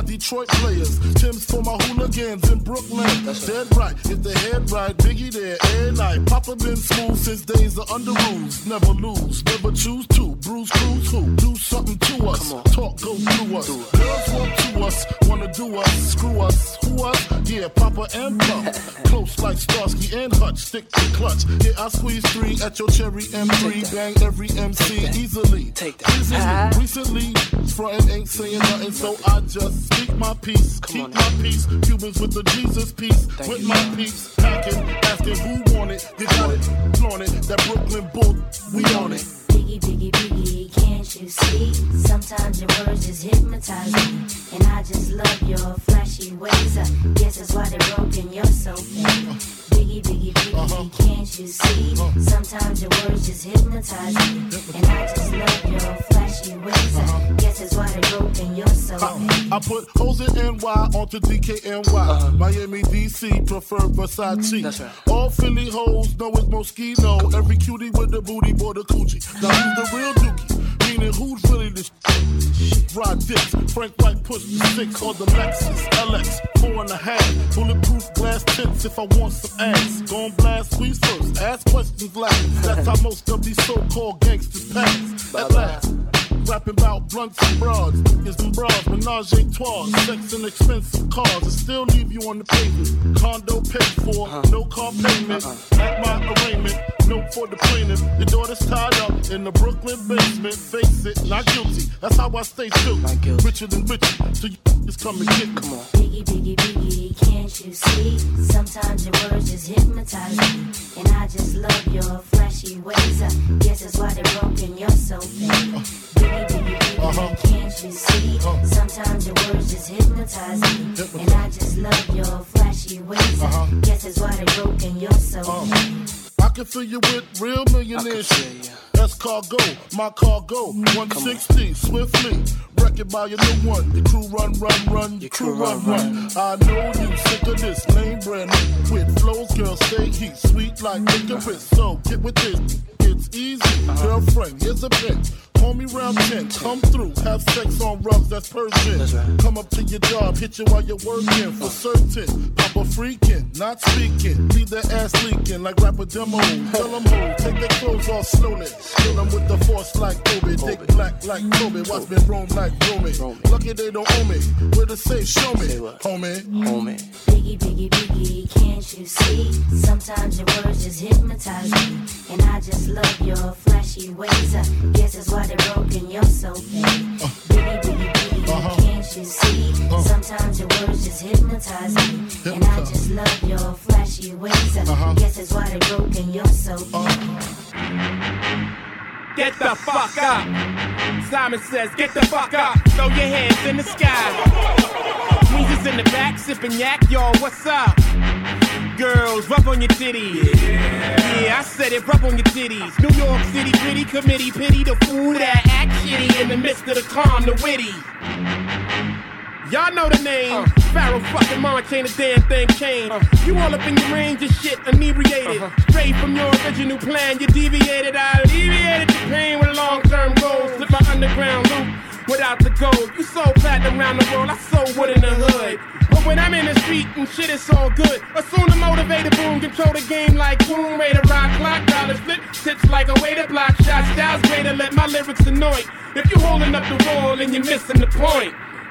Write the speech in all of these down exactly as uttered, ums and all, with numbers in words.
Detroit players. Tim's for my hooligans in Brooklyn. That's dead right. If the head right, Biggie there every night. Papa been smooth since days of under rules. Never lose, never choose to. Bruise, cruise, who? Do something to us. Talk, go through us. Girls want to us, wanna do us. Screw us, who us? Yeah, Papa and Pop. Close like Starsky and Hutch. Stick to clutch. Yeah, I squeeze three at your cherry M three. Bang every M C easily. Take that. Easily. Uh-huh. Recently, frontin' ain't saying nothing, so I just speak my peace. Come Keep on, my peace. Cubans with the Jesus peace. Thank with you, my peace. Packing, asking who want it. You got it, flaunt it. That Brooklyn bull, we on it. Biggie, biggie, biggie, can't you see? Sometimes your words just hypnotize me. And I just love your flashy ways. I guess that's why they're broken, you're so fake. Biggie, biggie, biggie, uh-huh. can't you see? Uh-huh. Sometimes your words just hypnotize me. And I just love your flashy ways. Uh-huh. Guess that's why they're broken, you're so fake. I put hoes in N Y onto D K N Y. Uh-huh. Miami, D C, prefer Versace. That's right. All Philly hoes know it's Moschino. Every cutie with the booty, boy, the coochie. Now who's the real dookie? Meaning who's really the sh- Rod dicks, Frank White push the six or the Lexus L X, four and a half. Bulletproof glass tips if I want some ass. Gon' blast squeeze first, ask questions last. That's how most of these so-called gangsters pass. At last, rapping about blunts and broads, niggas and bras, menage a trois, sex and expensive cars, and still leave you on the pavement. Condo paid for, uh-huh. no car payment. Uh-huh. At my arraignment, note for the plaintiff. Your daughter's tied up in the Brooklyn basement. Face it, not guilty. That's how I stay true. Richer than richer, so you just come and get me. Come on. Biggie, biggie, biggie, can't you see? Sometimes your words just hypnotize me. And I just love your flashy ways. I guess that's why they're broken, you're so fake. Uh, biggie, biggie, biggie, uh-huh. can't you see? Uh, Sometimes your words just hypnotize me. Hypnotize. And I just love your flashy ways. Uh-huh. I guess that's why they're broken, you're so uh, fake. I can fill you with real millionaire shit. That's cargo, my cargo. one sixty, swiftly. Wreck it by your new one. Your crew run, run, run. Your crew run, run. I know you sick of this lame brand with flows, girl. Stay heat, sweet like licorice. So get with this. It's easy, girlfriend. Here's a bitch. Call me round ten, come through, have sex on rugs, that's Persian. That's right. Come up to your job, hit you while you're working, for certain. Papa freaking, not speaking, leave their ass leaking like rapper demo. Tell them ho, take their clothes off slowly. Kill them with the force like Kobe, dick black like Kobe, watch me roam like Romy. Lucky they don't owe me, where to say, show me, homie. Homie. Biggie, biggie, biggie, can't you see? Sometimes your words just hypnotize me. And I just love your flashy ways. I guess that's why they're broken, you're so fake. Uh, biggie, biggie, biggie, uh-huh. can't you see? Uh, Sometimes your words just hypnotize me. Hypnotize. And I just love your flashy ways. I uh-huh. guess that's why they're broken, you're so fake. Uh. Get the fuck up. Simon says, get the fuck up. Throw your hands in the sky. Weezer's in the back, sipping yak, y'all, what's up? Girls, rub on your titties. Yeah. yeah, I said it, rub on your titties. New York City gritty committee, pity the fool that act shitty in the midst of the calm, the witty. Y'all know the name. Uh. Pharaoh fucking Monch ain't a damn thing changed. Uh. You all up in your range of shit, inebriated. Uh-huh. Straight from your original plan, you deviated. I alleviated the pain with long-term goals. Slip my underground loop without the gold. You sold platinum around the world, I sold wood in the hood. But when I'm in the street and shit, it's all good. Assume the motivated boom, control the game like boom. Rate a rock clock, dollars flip, tips like a way to block shots. Styles way to let my lyrics annoy. If you holding up the wall and you're missing the point.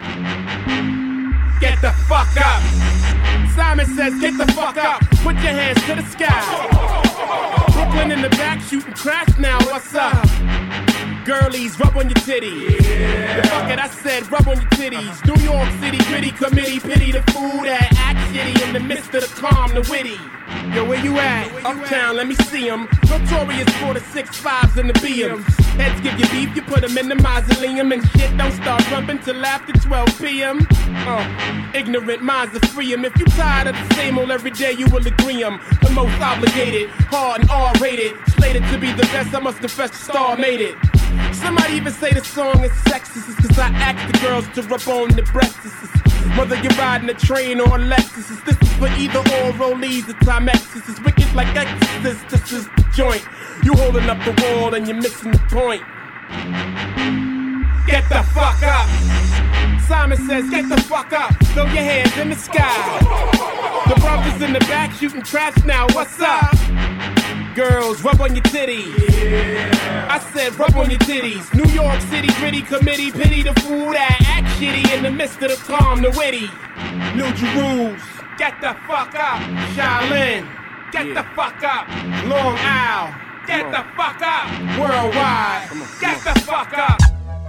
Get the fuck up. Simon says, get the fuck up. Put your hands to the sky. Brooklyn in the back shooting crash now, what's up? Girlies, rub on your titties. Yeah. The fuck it, I said, rub on your titties. New York City gritty committee, pity the fool that act shitty in the midst of the calm, the witty. Yo, where you at? Uptown, let me see 'em. Notorious for the six fives and the B Ms. Heads give you beef, you put 'em in the mausoleum. And shit don't start rumping till after twelve p.m. Uh, ignorant minds are free 'em. If you tired of the same old every day, you will agree 'em. The most obligated, hard and R-rated. Slated to be the best, I must confess the star made it. Somebody even say the song is sexist. It's cause I ask the girls to rub on the breasts. Whether you're riding a train or a Lexus, this is for either or rollies or Timex. This is wicked like Exorcist, this is the joint. You holding up the wall and you're missing the point. Get the fuck up. Simon says, get the fuck up, throw your hands in the sky. The brothers in the back shooting traps now, what's up? Girls, rub on your titties. Yeah. I said, rub on your titties. New York City gritty committee, pity the fool that act shitty in the midst of the calm, the witty. New Jerusalem, get the fuck up. Shaolin, get yeah. the fuck up. Long Isle, get the fuck up. Worldwide, come on, come get on. the fuck up.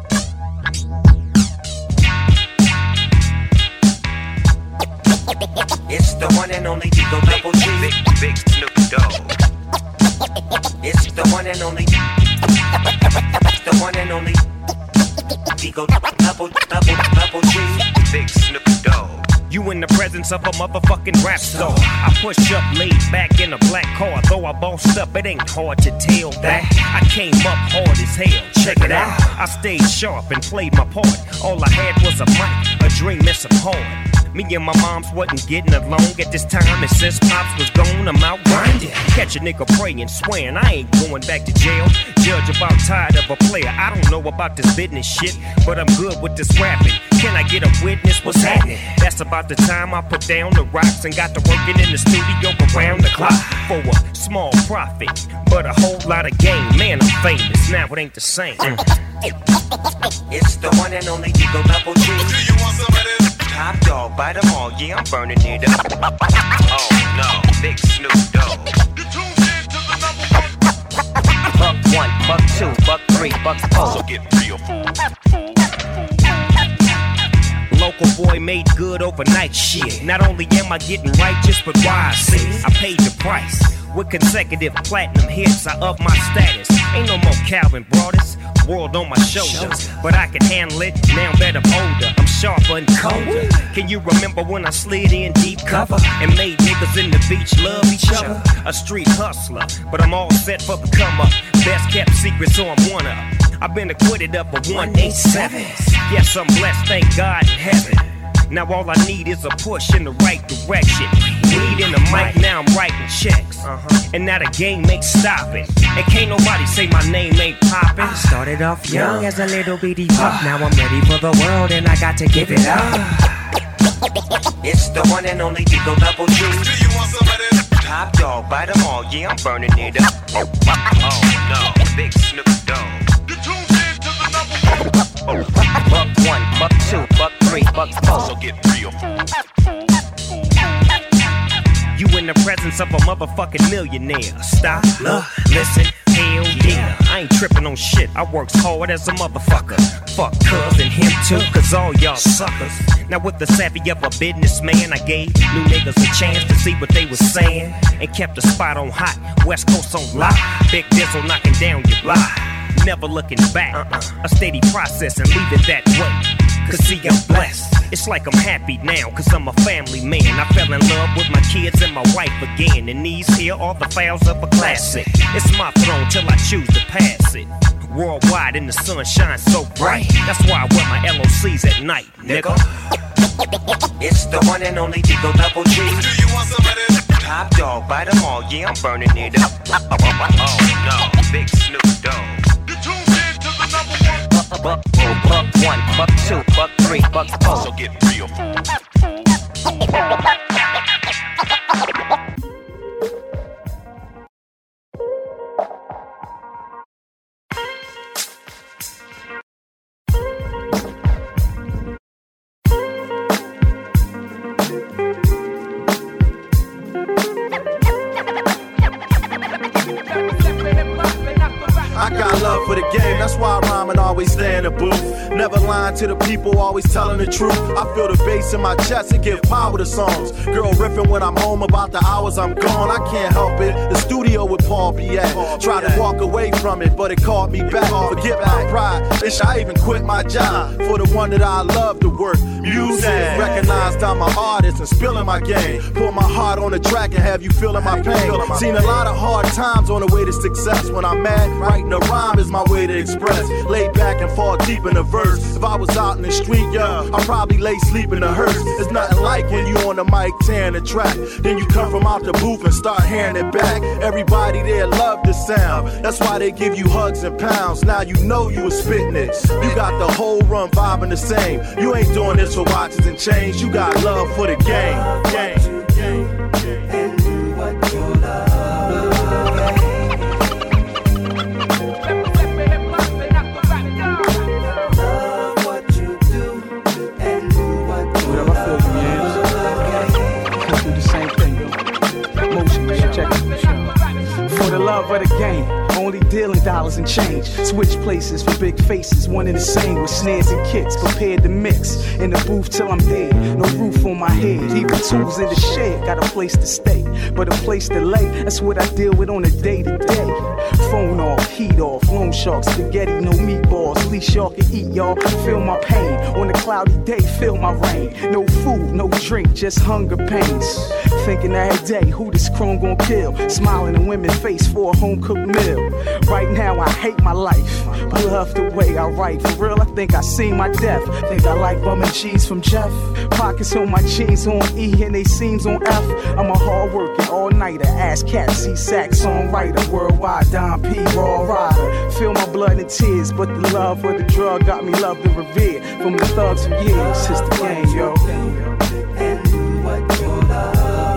It's the one and only Digo Double G. Big, big Snoop Dogg. It's the one and only. It's the one and only Digo Double, Double, Double G. Big Snoop Dogg. You in the presence of a motherfucking rap star. I push up, laid back in a black car. Though I bossed up, it ain't hard to tell that. I came up hard as hell, check it out. I stayed sharp and played my part. All I had was a mic, a dream and some heart. Me and my moms wasn't getting along at this time, and since Pops was gone, I'm out grinding. Catch a nigga praying, swearing I ain't going back to jail. Judge about tired of a player. I don't know about this business shit, but I'm good with this rapping. Can I get a witness? What's happening? That's about the time I put down the rocks and got to working in the studio around the clock for a small profit, but a whole lot of game. Man, I'm famous now. It ain't the same. It's the one and only Digo Double G. Do you want some of this? Top dog, bite them all, yeah, I'm burning it up. Oh no, big Snoop Dogg. You tuned in to the number one. Buck one, buck two, buck three, buck four. So get real, fool. Local boy made good overnight shit. Not only am I getting righteous, but wise. I paid the price. With consecutive platinum hits, I up my status. Ain't no more Calvin Broadus, world on my shoulders. But I can handle it, now that I'm older. I'm sharper and colder. Can you remember when I slid in deep cover and made niggas in the beach love each other? A street hustler, but I'm all set for the come up. Best kept secret, so I'm one up. I've been acquitted up for one eighty-seven. Yes, I'm blessed, thank God in heaven. Now all I need is a push in the right direction. Weed in the mic, now I'm writing checks. Uh-huh. And now the game ain't stopping. And can't nobody say my name ain't popping. I started off young as a little bitty pup. Now I'm ready for the world and I got to give it up. It's the one and only Digo Double G. Do you want some of this? Top dog, bite them all, yeah, I'm burning it up. Oh no, big Snoop Dogg. You tuned in to the number one. Buck one, buck two, buck three, buck four. So get real, fool. You in the presence of a motherfucking millionaire. Stop, look, listen, hell yeah. I ain't tripping on shit, I works hard as a motherfucker. Fuck cuz and him too, cause all y'all suckers. Now with the savvy of a businessman, I gave new niggas a chance to see what they was saying. And kept the spot on hot, West Coast on lock. Big Dizzle knocking down your block. Never looking back, uh-uh. A steady process and leave it that way. Cause see I'm blessed, it's like I'm happy now. Cause I'm a family man, I fell in love with my kids and my wife again. And these here are the files of a classic. It's my throne till I choose to pass it. Worldwide and the sun shines so bright. That's why I wear my L O Cs at night, nigga. It's the one and only Digo Double G. Do you want some of this? Top dog, bite them all, yeah, I'm burning it up. Oh no, big Snoop Dogg. You tuned in to the number one. Buck, buck, buck one, buck two, buck three, buck four. So get real, fool. I got love for the game, that's why I rhyme and always stay in the booth. Never lying to the people, always telling the truth. I feel the bass in my chest and give power to songs. Girl riffing when I'm home about the hours I'm gone. I can't help it, the studio with Paul be at. Try to walk away from it, but it called me back. Forget my pride, bitch, I even quit my job for the one that I love to work. Music, recognized I'm an artist and spilling my game. Put my heart on the track and have you feeling my pain. Seen a lot of hard times on the way to success. When I'm mad, writing a rhyme is my way to express. Lay back and fall deep in the verse. If I was out in the street, yo, I'd probably lay sleep in the hearse. It's nothing like when you on the mic tearing the track. Then you come from out the booth and start hearing it back. Everybody there love the sound. That's why they give you hugs and pounds. Now you know you was spitting it. You got the whole run vibing the same. You ain't doing this for watches and chains. You got love for the game. Game. Game. And do what you love. Love what you do and do what you Whatever I feel from you is. Do the same thing, yo. Motion, man. Check it. For the love of the game. Only dealing dollars and change. Switch places for big faces, one and the same with snares and kicks. Prepared to mix in the booth till I'm dead. No roof on my head, even tools in the shed. Got a place to stay, but a place to lay. That's what I deal with on a day to day. Phone off, heat off, loan shark, spaghetti, no meatballs. Least y'all can eat, y'all. Feel my pain on a cloudy day. Feel my rain. No food, no drink, just hunger pains. Thinking every day, who this chrome gon' kill? Smiling in women's face for a home cooked meal. Right now I hate my life, love the way I write. For real, I think I seen my death. Think I like bum and cheese from Jeff. Pockets on my jeans on E and they seams on F. I'm a hard working all nighter, ass cat, C-sax songwriter, worldwide Don P raw rider. Feel my blood and tears, but the love of the drug got me loved and revered from the thugs for years. It's the game, yo. And do what you love.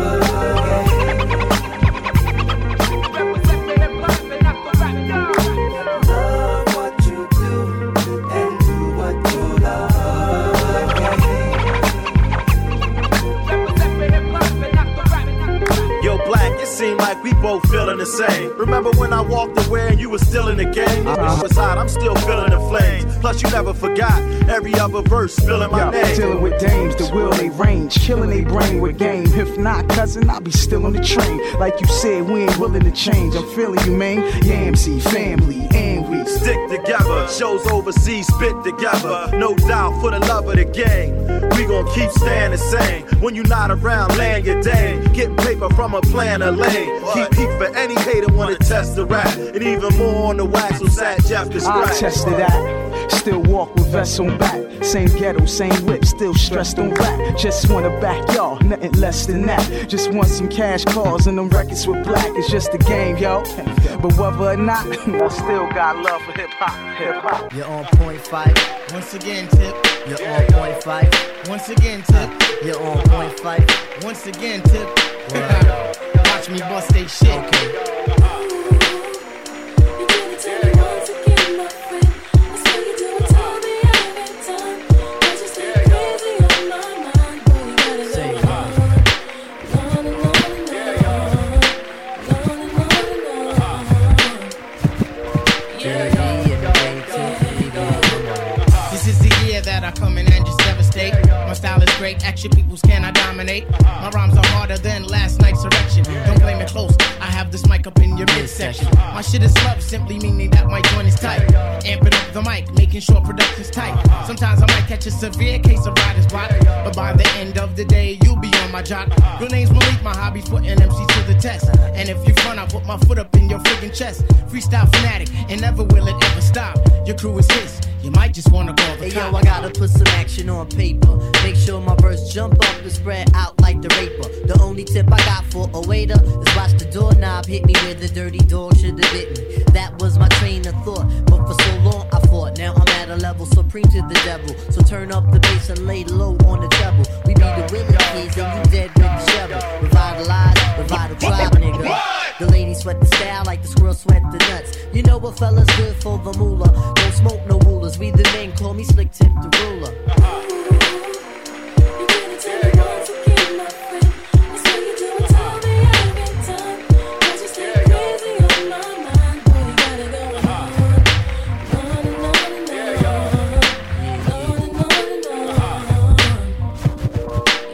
Seem like we both feeling the same. Remember when I walked away and you were still in the game? Uh-huh. It was hot, I'm still feeling the flames. Plus you never forgot every other verse spilling my Yo, name. Dealing with dames, the will they range, killing they brain with game. If not, cousin, I'll be still on the train. Like you said, we ain't willing to change. I'm feeling you, man. Yamsey, family, and we stick together. Shows overseas, spit together. No doubt for the love of the game. We gon' keep staying the same. When you not around, laying your day. Getting paper from a plan of lane. Keep heat for any hater wanna test the rap. And even more on the wax who sat Jeff the scratch. I tested that. Still walk with vests on back. Same ghetto, same whip, still stressed on rap. Just wanna back y'all, nothing less than that. Just want some cash calls and them records with black. It's just a game, yo. But whether or not, I still got love for hip hop. Hip hop. You're on point five. Once again, Tip. You're on point five. Once again, Tip. You're on point five. Once again, Tip. Watch me bust they shit. Okay. Action peoples can I dominate. My rhymes are harder than last night's erection. Don't blame it close, I have this mic up in your midsection. My shit is love, simply meaning that my joint is tight. Amping up the mic, making sure production's tight. Sometimes I might catch a severe case of writer's block, but by the end of the day, you'll be on my jock. Your name's Malik, my hobby's putting M Cs to the test. And if you front, I put my foot up in your friggin' chest. Freestyle fanatic, and never will it ever stop. Your crew is his, you might just wanna call the hey, cop. Yo, I gotta put some action on paper. Make sure my verse jump up and spread out like the raper. The only tip I got for a waiter is watch the doorknob hit me where the dirty dog should have bit me. That was my train of thought, but for so long I fought. Now I'm at a level supreme to the devil. So turn up the bass and lay low on the treble. We be the willing kids and you dead with the shovel. Revitalize, revitalize, nigga. The ladies sweat the style like the squirrel sweat the nuts. You know what fellas good for the moolah. Don't smoke no rulers. We the men call me Slick Tip the ruler.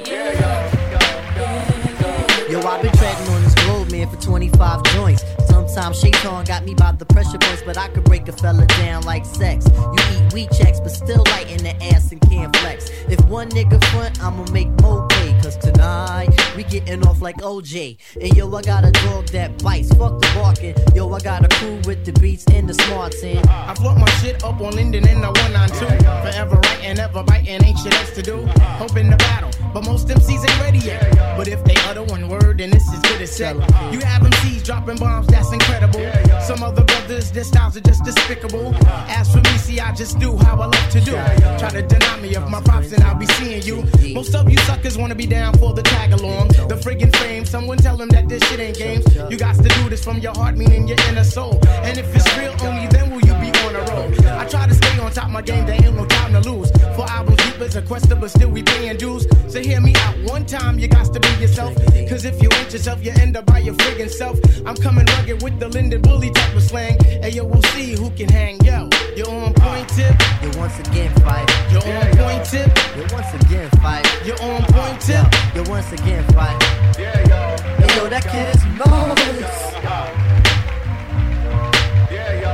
twenty-five joints. time Shaitan got me by the pressure points, but I could break a fella down like sex. You eat weed checks, but still light in the ass and can't flex. If one nigga front, I'ma make more pay. Cause tonight, we getting off like O J. And yo, I got a dog that bites, fuck the barking. Yo, I got a crew with the beats and the smarts in. I float my shit up on Linden in the one nine two. Forever writing, ever biting, ain't shit else to do. Hoping to battle, but most M Cs ain't ready yet. But if they utter one word, then this is good as set. You have M Cs dropping bombs, that's incredible. Some other brothers, their styles are just despicable. As for me, see, I just do how I love to do. Try to deny me of my props and I'll be seeing you. Most of you suckers wanna be down for the tag along. The friggin' fame, someone tell them that this shit ain't games. You got to do this from your heart, meaning your inner soul. And if it's real, only then will you be on a roll. I try to stay on top of my game, there ain't no time to lose. For albums deep as a quester, but still we paying dues. So hear me out one time, you got to be yourself. Cause if you ain't yourself, you end up by your friggin' self. I'm coming rugged with the Linden Bully type of slang. And yo, we'll see who can hang. Yo, you're on point tip. You once again fight. You're on point tip. You once again fight. You're on point tip. You once again fight. Yeah, yo. Hey, yo, that kid is marvelous. Yeah, yo.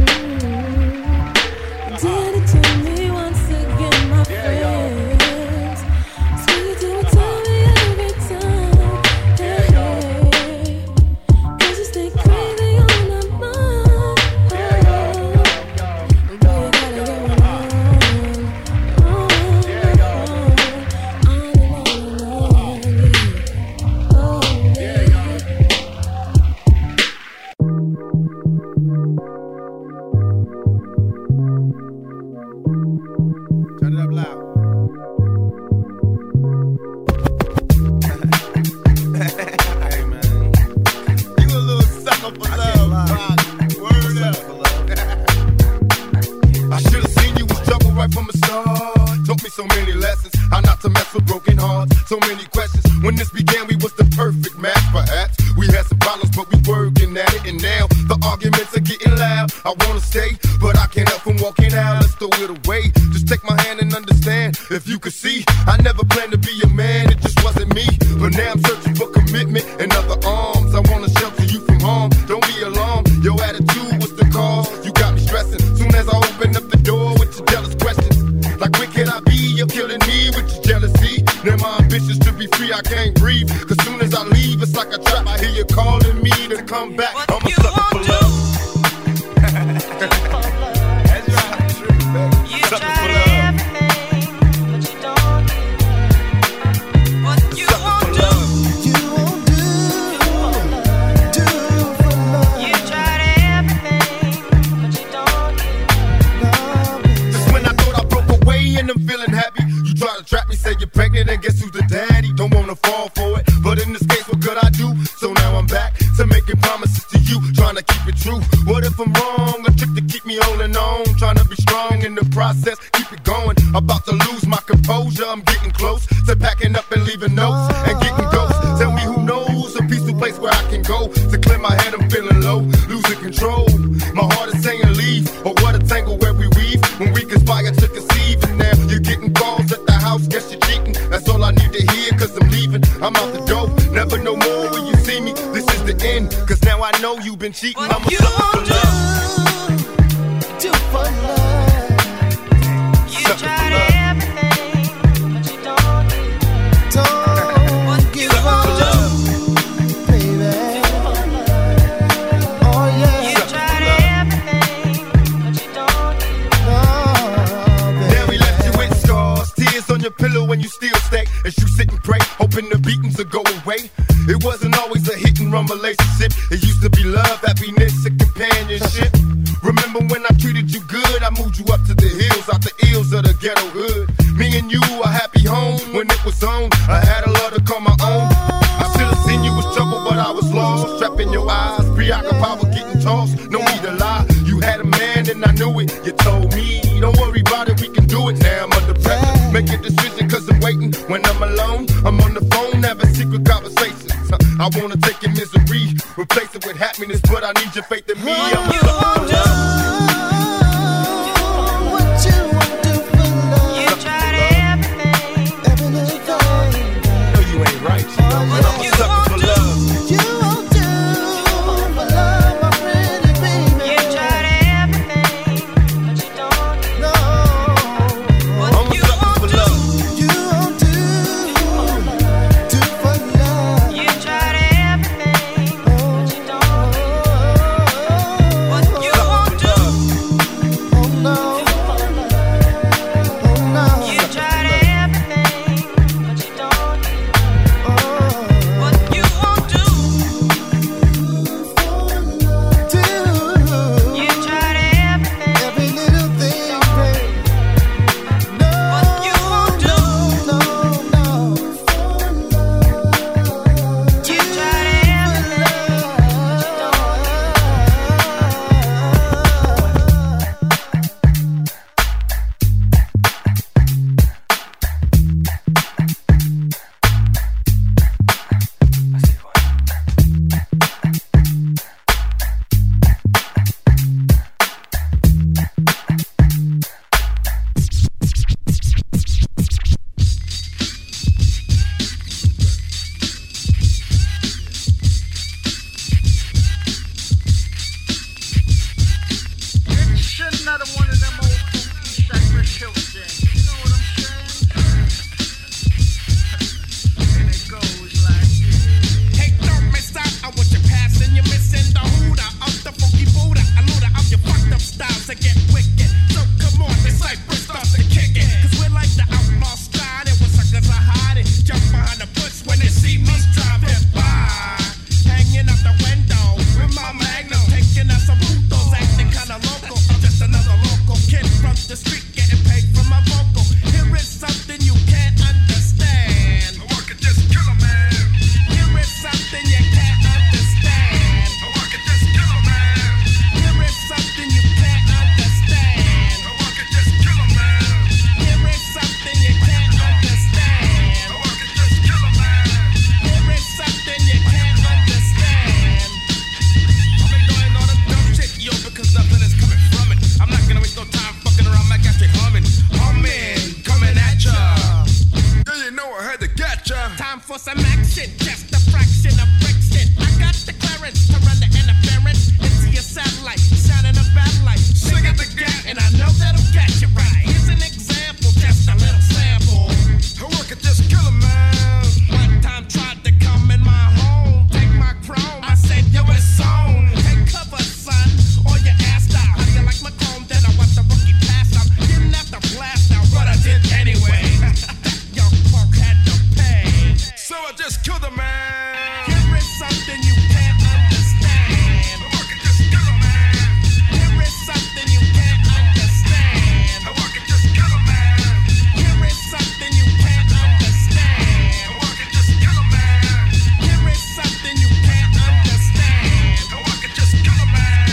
Did it to me once again, my friends. Sweet, you would tell me every time. Hey, hey. Cause you stay crazy on my mind. Oh, boy, you got it going on. Oh, yeah, on and on and on, yeah. Oh, yeah. Turn it up loud. Hey, man. You a little sucker for love, Rock. Word up. I should have seen you was trouble right from the start. Taught me so many lessons, how not to mess with broken hearts. So many questions. When this began, we was the perfect match, perhaps. We had some problems, but we working at it. And now the arguments are getting loud. I wanna stay, but I can't help from walking out. Let's throw it away. Just take my hand and understand. If you could see, I never planned to be a man. It just wasn't me. But now I'm searching for commitment and other arms. I wanna shelter you from harm. Don't be alarmed. Your attitude was the cause. You got me stressing. Soon as I open up the door with your jealous questions. Like when can I be? You're killing me with your jealousy. Now my ambitions to be free, I can't breathe. Cause soon as I leave, it's like a trap. I hear you calling me to come back. I'm a sucker for love. That's right, true, baby. Sucker for love. I'm feeling happy. You try to trap me, say you're pregnant, and guess who's the daddy? Don't wanna fall for it, but in this case, what could I do? So now I'm back to making promises to you, trying to keep it true. What if I'm wrong? A trick to keep me holding on, trying to be strong in the process, keep it going. About to lose my composure, I'm getting close to packing up and leaving notes and getting ghosts. Tell me who knows a peaceful place where I can go to clear my head. I'm feeling low, losing control. My heart is saying leave, or what a tangle where we weave when we conspire to conceive. And now you're getting calls at the house, guess you're cheating. That's all I need to hear, cause I'm leaving. I'm out the door, never no more when you see me. This is the end, cause now I know you've been cheating. What I'm a you sucker for do, love. do for love. You Sucker for tried love. everything, but you don't give. Don't give Sucker up, for love. baby. Oh yeah. You Sucker for tried love. everything, but you don't give. No, Now we left you with scars, tears on your pillow when you still stay. As you sit and pray, hoping the beatings will go away. It wasn't always a hit and run relationship. It used to be love, happiness, and companionship. Remember when I treated you good? I moved you up to the hills, out the ills of the ghetto hood. Me and you, a happy home when it was on. I had a love to call my own. I should have seen you was trouble, but I was lost. Trapped in your eyes, preoccupied with getting tossed. No need to lie, you had a man and I knew it. You told me, don't worry about it, we can do it. Now I'm under pressure, make a decision cause I'm waiting. When I'm alone, I'm on the phone, having secret conversations. I wanna take your misery, replace it with happiness, but I need your faith in me. I'm a sucker for love. what you want to for love. You tried everything, every little thing. No, you ain't right, but I'm a sucker for love. You won't do for love, my child. Time for some action, just a fraction of Brixton. I got the clearance to run the interference into your satellite, shining a bad light. Sing at the gap, and I know that'll get you right. Here's an example, just a little sample. I work at this killer man. One time tried to come in my home, take my chrome. I said, yo, it's on. Take cover, son, or your ass out. How do you like my chrome? Then I want the rookie pass. I'm getting after blast out, what I did anyway. Young punk had to pay. So I just killed a man. Here is something you can't understand. I work at this killer man. Here is something you can't understand. I work at this killer man. Here is something you can't understand. I work at this killer man. Here is something you can't understand. I work at this killer man.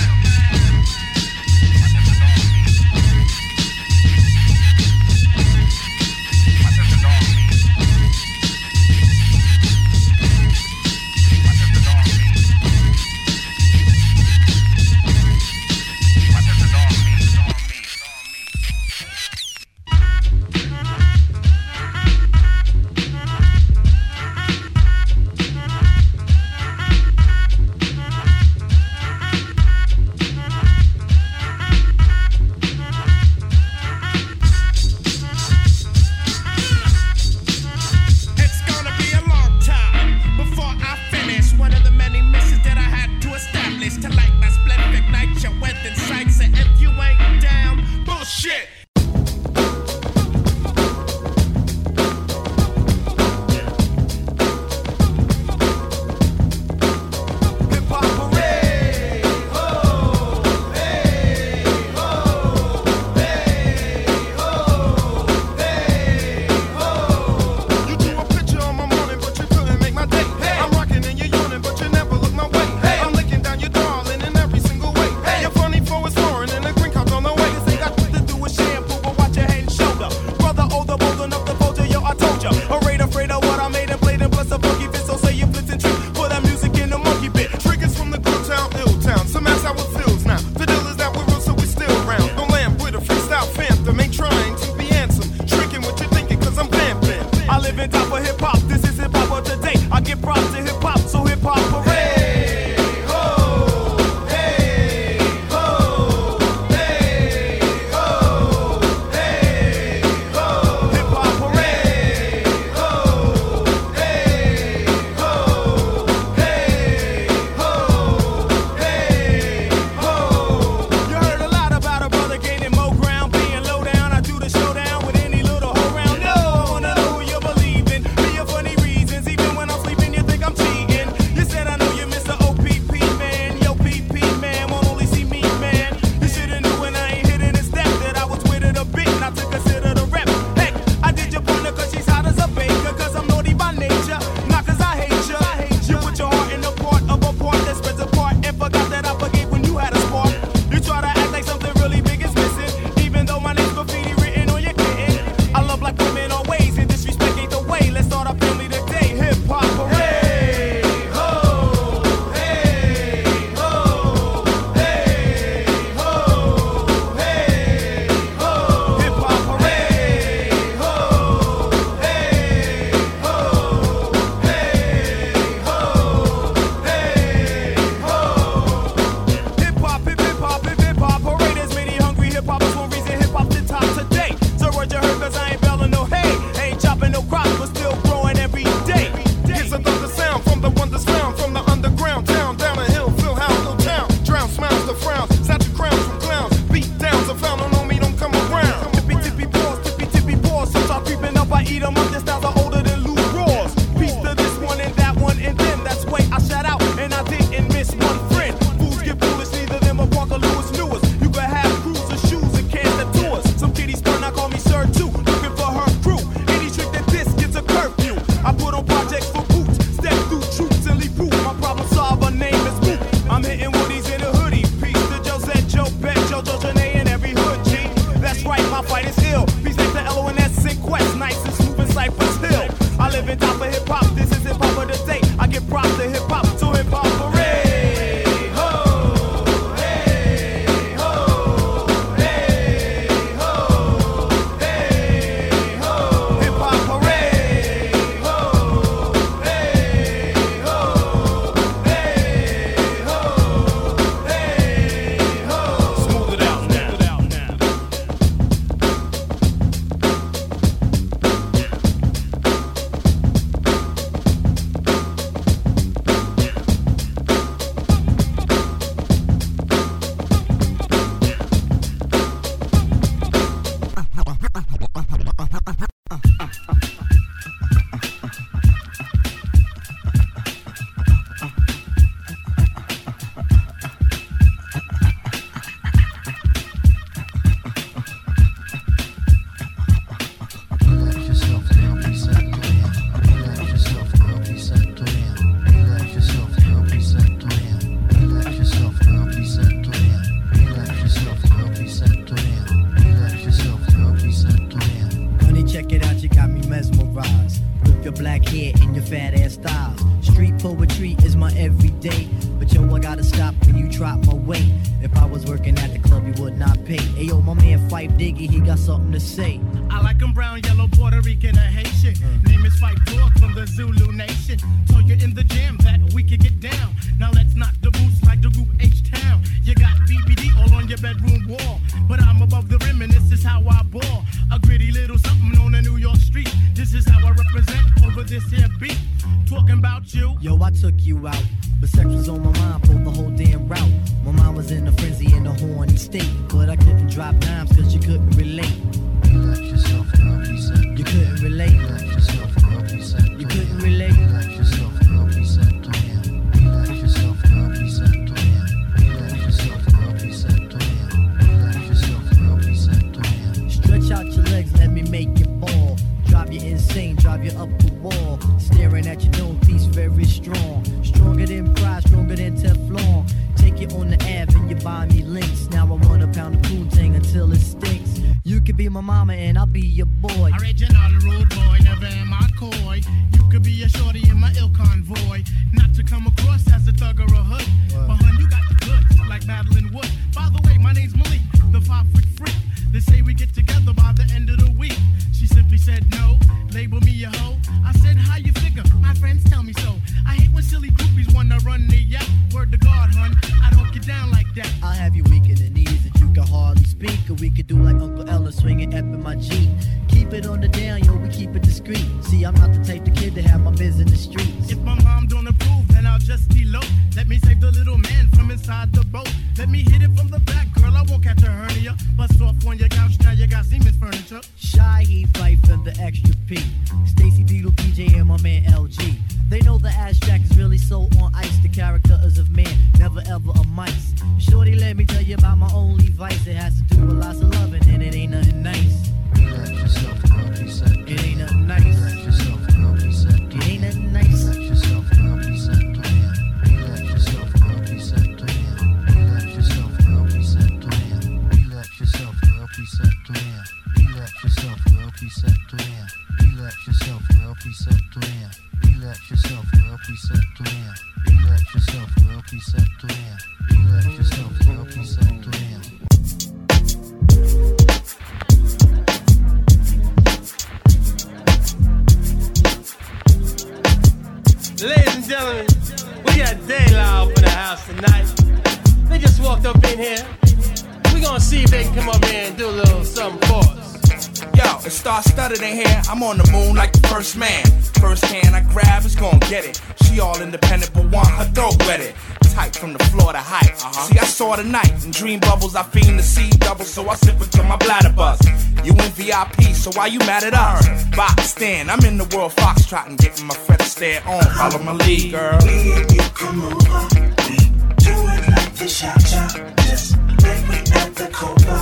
It's gonna be a long time before I finish one of the many missions that I had to establish to light my split, ignite your weapon sights. And if you ain't down, bullshit. You drew a picture on my morning, but you couldn't make my day. I'm rocking and you're yawning, but you never look my way. I'm licking down your darling in every single way. You're funny for it's foreign and the green card's on the way. This ain't got to do with shampoo, but watch your head and shoulder. Brother, older, bold enough to fold you, yo, I told ya. Afraid, afraid of what I made and played and plus a funky fit. So say you flipped and trick for that music in the monkey bit. Triggers from the good town, ill town. Some ass out with feels now. The deal is that we're real, so we still round. Don't lamp with a freestyle phantom. Ain't trying to be handsome. Tricking what you're thinking, cause I'm vamping. I live in top of hip hop. This is hip hop of today. I give props to hip hop, so hip hop parade. You heard a lot about a brother gaining more ground, being low down. I do the showdown with any little hoe round. No, I wanna know who you believe in. Be a funny hair and your fat ass styles. Street poetry is my everyday. But yo, I gotta stop when you drop my weight. If I was working at the club, you would not pay. Hey yo, my man Fife Diggy, he got something to say. I like him brown, yellow, Puerto Rican, or Haitian. Mm. Name is Fife Dog from the Zulu Nation. Told you in the jam that we could get down. Now let's knock the boots like the group H-Town. You got B B D all on your bedroom wall. But I'm above the rim and this is how I ball. A gritty little something on a New York street. This is how I represent over this here beat. Talking about you. Yo, I took you out. But sex was on my mind for the whole damn route. My mind was in a frenzy in a horny state. But I couldn't drop dimes cause you couldn't relate. Relax yourself, girl, please. You couldn't relate. Relax yourself, girl, please. You couldn't relate. Relax yourself, girl, please. Relax yourself, girl, please. Relax yourself, girl, please. Relax yourself, girl, please. Stretch out your legs, let me make you ball. Drive you insane, drive you up the wall. Staring at your dome piece very strong. Stronger than pride, stronger than Teflon. Take you on the Ave and you buy me links. Now I want a pound of Poontang until it stinks. You could be my mama and I'll be your boy. Original rude boy, never am I coy. You could be a shorty in my ill convoy. Not to come across as a thug or a hood. What? But hun, you got the goods, like Madeline Wood. By the way, my name's Malik, the five foot freak. They say we get together by the end of the week. She simply said no, label me a hoe. I said, how you figure? My friends tell me so. I hate when silly groupies wanna run the yap. Word to God, hun, I don't get down like that. I'll have you weak in the knees that you can hardly speak. Or we could do like Uncle Ella swinging up in my Jeep. Keep it on the down, yo, we keep it discreet. See, I'm not the type of kid to have my biz in the streets. If my mom don't approve, then I'll just elope. Let me save the little man from inside the boat. Let me hit it from the back, girl, I won't catch a hernia. Bust off on your couch, now you got Siemens furniture. Shy, he Fife and the extra P. Stacy Beetle, P J, and my man L G. They know the ass jack is really so on ice. The character is of man, never ever a mice. Shorty, let me tell you about my only vice. It has to do with lots of loving, and it ain't nothing nice. Relax yourself, girl, please. It ain't nothing nice. Relax yourself, girl, please. It ain't nothing nice. Relax yourself, girl, please. Relax yourself, girl, please. Relax yourself, girl, please. Relax yourself, girl, please. Relax yourself, girl, please. Relax yourself, girl, please. Relax yourself, girl, please. Relax yourself, girl, please. Relax yourself, girl, please. Ladies and gentlemen, we got Daylight up in the house tonight. They just walked up in here. We gonna see if they can come up here and do a little something for us. Yo, it's star-studded in here. I'm on the moon like the first man. First hand I grab is gon' get it. She all independent but want her throat wetted. Tight from the floor to height. Uh-huh. See, I saw the night. In dream bubbles, I fiend to see double, so I sip until my bladder buzz. You in V I P, so why you mad at us? Box stand, I'm in the world foxtrotting, getting my Fred Astaire on. Follow my lead, girl. Me and you come over. We do it like the cha-cha. Just like we at the Copa.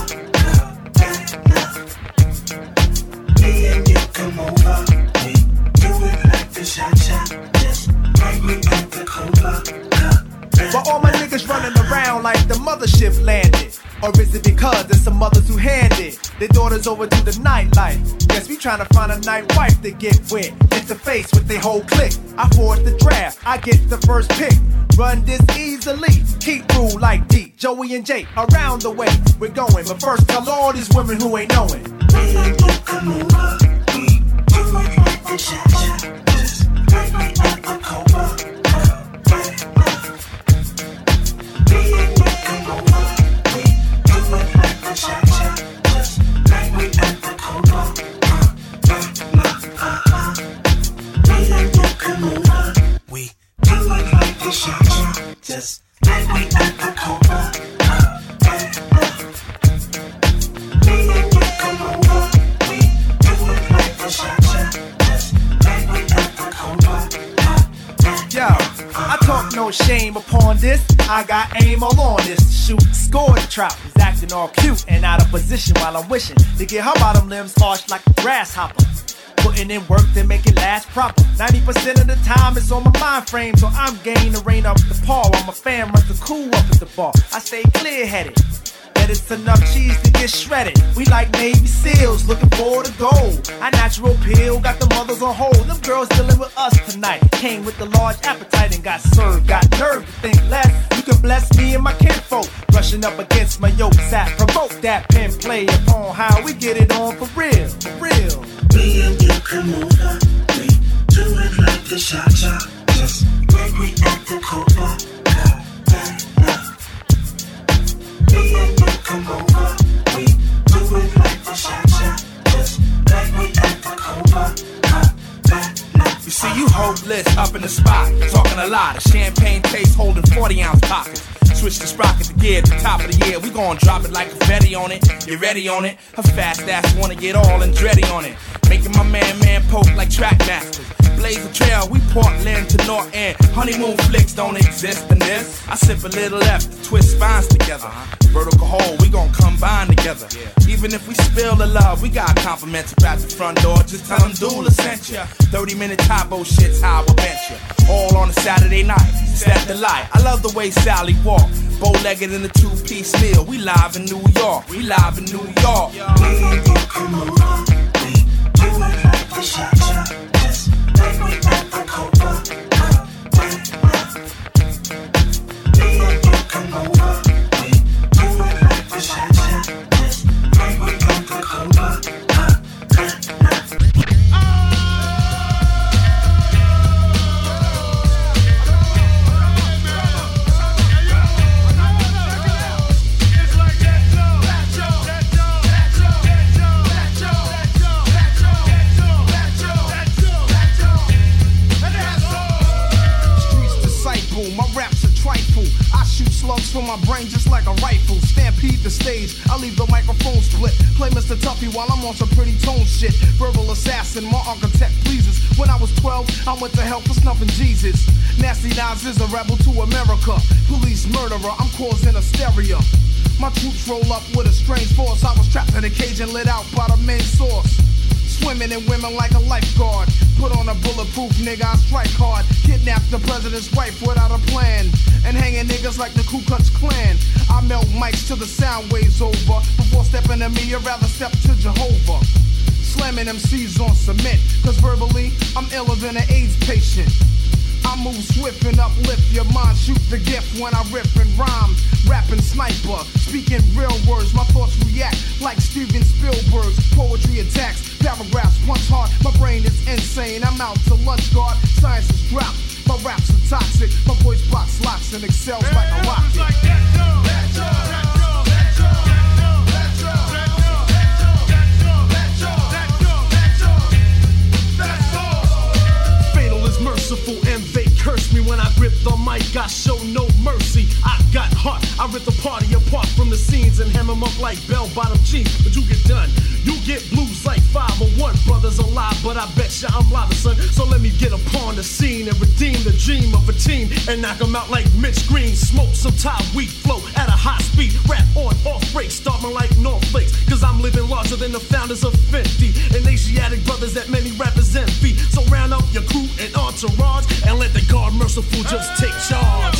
Me and you come over. We do it like the cha-cha. Just like we at the Copa. But all my niggas running around like the mothership landed. Or is it because there's some mothers who handed their daughters over to the nightlife? Guess we trying to find a night wife to get with. Interface with their whole clique. I force the draft, I get the first pick. Run this easily, keep rule like D. Joey and Jay around the way we're going. But first tell all these women who ain't knowing. Me and you come over. We do it like the cha-cha. Just like we at the Copa. Me and you come over. We do it like the cha-cha. Just like we at the Copa. Me and you come over. We do it like the cha-cha. Just like we at the Copa. Me and you come over. We do it like the cha-cha. Just like we at the Copa. Yo, I talk no shame upon this. I got aim all on this. Shoot, score the trap. Is acting all cute and out of position while I'm wishing to get her bottom limbs arched like a grasshopper. Putting in work to make it last proper. ninety percent of the time it's on my mind frame, so I'm game to reign up the paw. I'm a fan, run the cool up at the bar. I stay clear headed. bread, it's enough cheese to get shredded. We like Navy SEALs, looking for the gold. Our natural pill got the mothers on hold. Them girls dealing with us tonight. Came with the large appetite and got served. Got nerve to think less. You can bless me and my kinfolk. Brushing up against my yoke sap. Provoke that pen play upon how we get it on for real. For real. Me and you come over. We do it like the cha-cha. Just like we at the Copa. Me and you come over. We do it like the cha-cha. Just like we at the Copa. You see, you hopeless up in the spot, talking a lot of champagne taste, holding forty ounce pockets. Switch the sprocket to gear at the top of the year. We gon' drop it like confetti on it. You ready on it? Her fast ass wanna get all Andretti on it. Making my man man poke like track masters. Blaze a trail, we Portland to North End. Honeymoon flicks don't exist in this. I sip a little left to twist spines together. Vertical hole, we gon' combine together. Even if we spill the love, we got compliments up at the front door. Just tell them Dula sent ya. thirty minute typo shit's how I venture. All on a Saturday night, set the light. I love the way Sally walk. Bow-legged in a two-piece meal. We live in New York. We live in New York. Me and you come over. We do it like the cha-cha. Just like we at the Copa. Me and you come over. We do it like the cha-cha. Just like we at the Copa. Slugs from my brain just like a rifle. Stampede the stage, I leave the microphone split. Play Mister Tuffy while I'm on some pretty tone shit. Verbal assassin, my architect pleases. When I was twelve, I went to hell for snuffing Jesus. Nasty Nas is a rebel to America. Police murderer, I'm causing hysteria. My troops roll up with a strange force. I was trapped in a cage and lit out by the main source. Swimming in women like a lifeguard. Put on a bulletproof nigga, I strike hard. Kidnap the president's wife without a plan. And hanging niggas like the Ku Klux Klan. I melt mics till the sound waves over. Before stepping to me, I'd rather step to Jehovah. Slamming M Cs on cement. Cause verbally, I'm iller than an AIDS patient. I move swift and uplift your mind. Shoot the gift when I rip and rhyme. Rapping sniper, speaking real words. My thoughts react like Steven Spielberg's. Poetry attacks, paragraphs punch hard. My brain is insane, I'm out to lunch guard. Science is dropped, my raps are toxic. My voice box locks and excels like a rocket. Merciful and they curse me when I grip the mic. I show no mercy. I got heart. I rip the party apart from the scenes and hem them up like bell-bottom jeans. But you get done. You get blues like five oh one. Brothers alive, but I bet ya I'm live, son. So let me get upon the scene and redeem the dream of a team and knock them out like Mitch Green. Smoke some Thai weed flow at a high speed. Rap on off break, starting like North Flakes. Cause I'm living larger than the founders of Fenty and Asiatic brothers that many rappers envy. So round up your crew and entourage and let the guard merciful just take charge.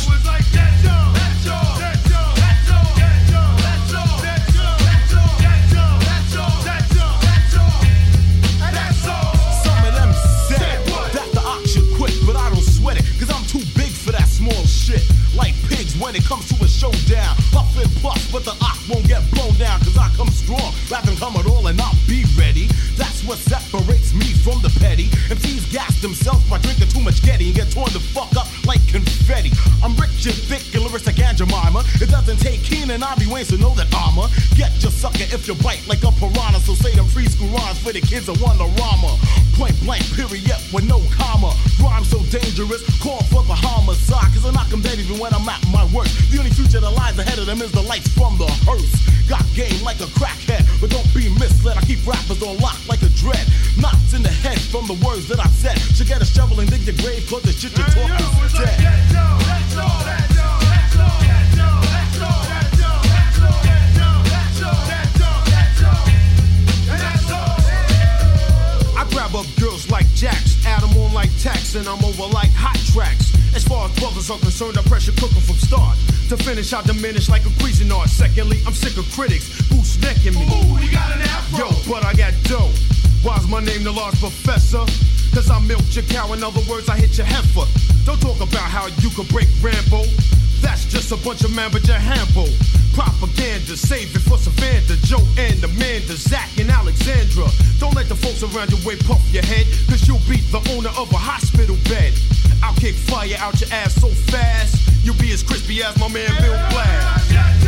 Some of them said that the ox should quit, but I don't sweat it, cause I'm too big for that small shit. Like pigs when it comes to a showdown. Puff and puff, but the ox won't get blown down, cause I come strong, rather than come at all and not be ready. That's what separates me from the petty. M Cs gas themselves by drinking too much Getty and get torn the fuck up like confetti. I'm rich and thick and lyrics like Aunt Jemima. It doesn't take Keenan Ivory Wayne to know that I'ma get your sucker if you bite like a piranha. So say them preschool rhymes for the kids that want a rama. Point blank period with no comma. Rhyme so dangerous, call for the homicide. Cause I knock them dead even when I'm at my worst. The only future that lies ahead of them is the lights from the hearse. Got game like a crackhead, but don't be misled. I keep rappers on lock like a dread. Knots in the head from the words that I've said. Should get a shovel and dig your grave, cause the shit you're talking is dead. I grab up girls like Jacks, add them on like taxing, I'm over like hot tracks. As far as brothers are concerned, I pressure cook 'em from start to finish. I diminish like a greasing art. Secondly, I'm sick of critics who's necking me. Ooh, you got an afro. Yo, but I got dough. Why's my name the large professor? Cause I milked your cow, in other words, I hit your heifer. Don't talk about how you could break Rambo. That's just a bunch of man, but your hambo. Propaganda, save it for Savannah, Joe and Amanda, Zach and Alexandra. Don't let the folks around your way puff your head, cause you'll beat the owner of a hospital bed. I'll kick fire out your ass so fast, you'll be as crispy as my man Bill Blass.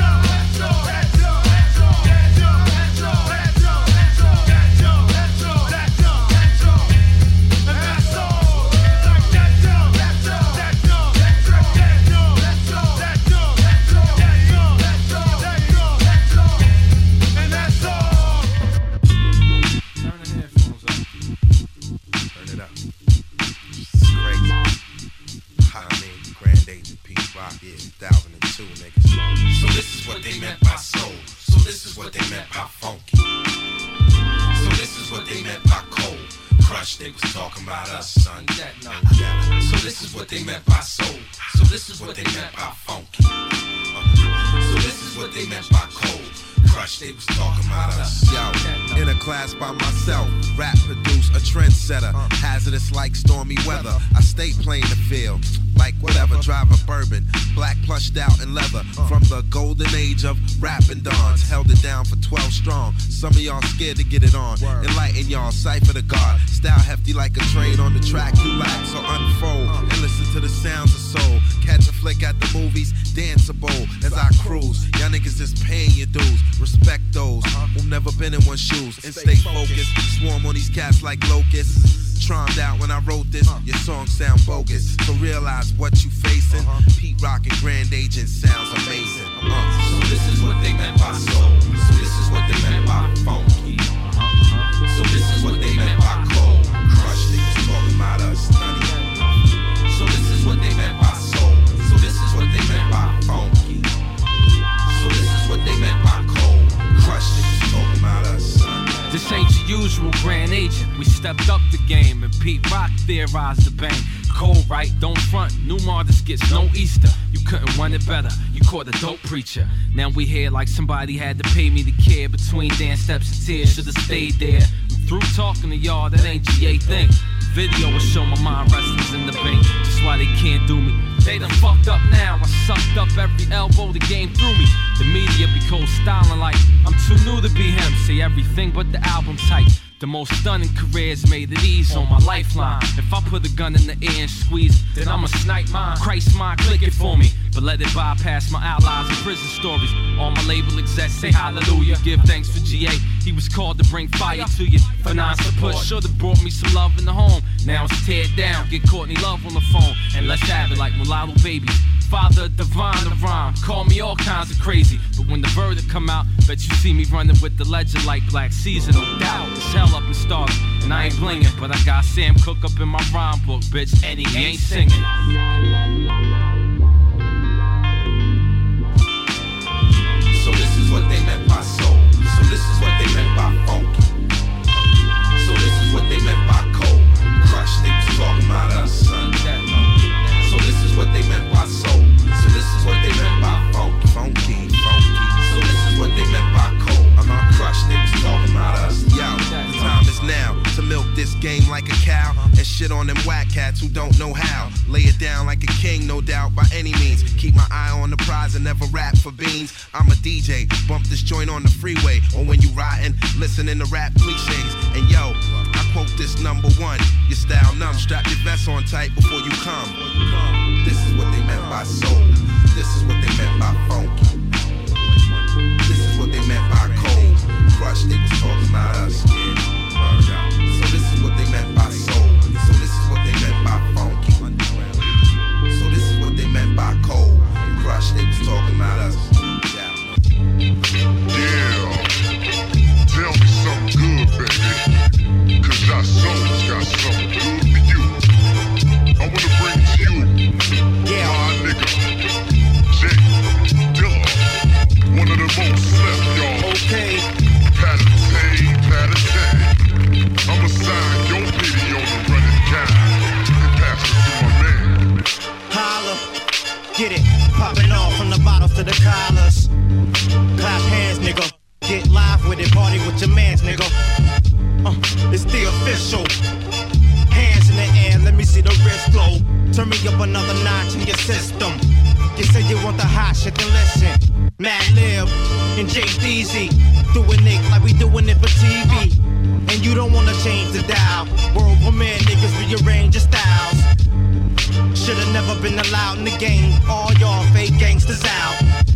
So this is what they meant by soul. So this is what they meant by funky. So this is what they meant by cold. Crush, they was talking about us, son. So this is what they meant by soul. So this is what they meant by funky. So this is what they meant by cold. Crush, they was talking about us. Yo, in a class by myself, rap produce a trendsetter. Hazardous like stormy weather. I stay playing the field, like whatever. Drive a bourbon, black plushed out in leather. From the golden age of rapping dons, held it down for twelve strong. Some of y'all scared to get it on. Enlighten y'all, cipher the God. Style hefty like a train on the track you lack. So unfold and listen to the sounds of soul. Catch a flick at the movies, danceable as I cruise. Y'all niggas just paying your dues. Respect those who've never been in one's shoes and stay focused. Swarm on these cats like locusts. Trommed out when I wrote this, your songs sound bogus. So realize what you facing. Pete Rock and Grand Agent sounds amazing. Uh. So this is what they meant by soul. So this is what they meant by funky. So this is what they meant by cold. Crush, they was talking about us, honey. So this is what they meant by soul. So this is what they meant by funky. So this is what they meant by cold. Crush, they was talking about us, son. This ain't your usual Grand Agent. We stepped up the game and Pete Rock theorized the bang. Cold right, don't front. New artist gets no Easter. You couldn't want it better. You caught a dope preacher. Now we here like somebody had to pay me to care. Between dance steps and tears, should've stayed there. I'm through talking to y'all, that ain't G A thing. Video will show my mind wrestlers in the bank. Just why they can't do me. They done fucked up now. I sucked up every elbow the game threw me. The media be cold styling like I'm too new to be him. Say everything but the album type. The most stunning careers made it ease on my lifeline. If I put a gun in the air and squeeze, then I'ma snipe mine. Christ mine, click it for me. But let it bypass my allies and prison stories. All my label execs say hallelujah. Give thanks for G A. He was called to bring fire to you. Finance support should've brought me some love in the home. Now it's tear down. Get Courtney Love on the phone. And let's have it like mulatto babies. Father divine the rhyme. Call me all kinds of crazy. But when the verdict come out, bet you see me running with the legend like Black Caesar. No doubt. It's hell up and starving. And I ain't blinging. But I got Sam Cooke up in my rhyme book, bitch. And he ain't singing. So this is what they meant by soul. So this is what they meant by funky. So this is what they meant by cold. Crush, they was talking about us, son. So this is what they meant by soul. So this is what they meant by funky. Funky, funky. So this is what they meant by cold. Uh-huh. Crush, they was talking about us. Yo, the time is now to milk this game like a cow and shit on them whack cats who don't know how. Lay it down like a king, no doubt, by any means. Keep my eye on the prize and never rap for beans. I'm a D J, bump this joint on the freeway. Or when you riding, listening to rap cliches. And yo, I quote this number one. Your style numb, strap your vest on tight before you come. This is what they meant by soul. This is what they meant by funky. This is what they meant by cold. Crush, they was talking about us, yeah. So this is what they meant by soul. So this is what they meant by funky. So this is what they meant by cold. Crush, they was talking about us. Yeah. Tell me something good, baby. Cause our souls got something good for you. I wanna bring to you, yeah, my nigga, Jay Dilla. One of the most slept, y'all. Okay. Patty, patty, system. You say you want the hot shit, then listen. Mad Lib and J D Z doing it like we doing it for T V. And you don't wanna change the dial. World premiere niggas rearrange your styles. Should've never been allowed in the game. All y'all fake gangsters out.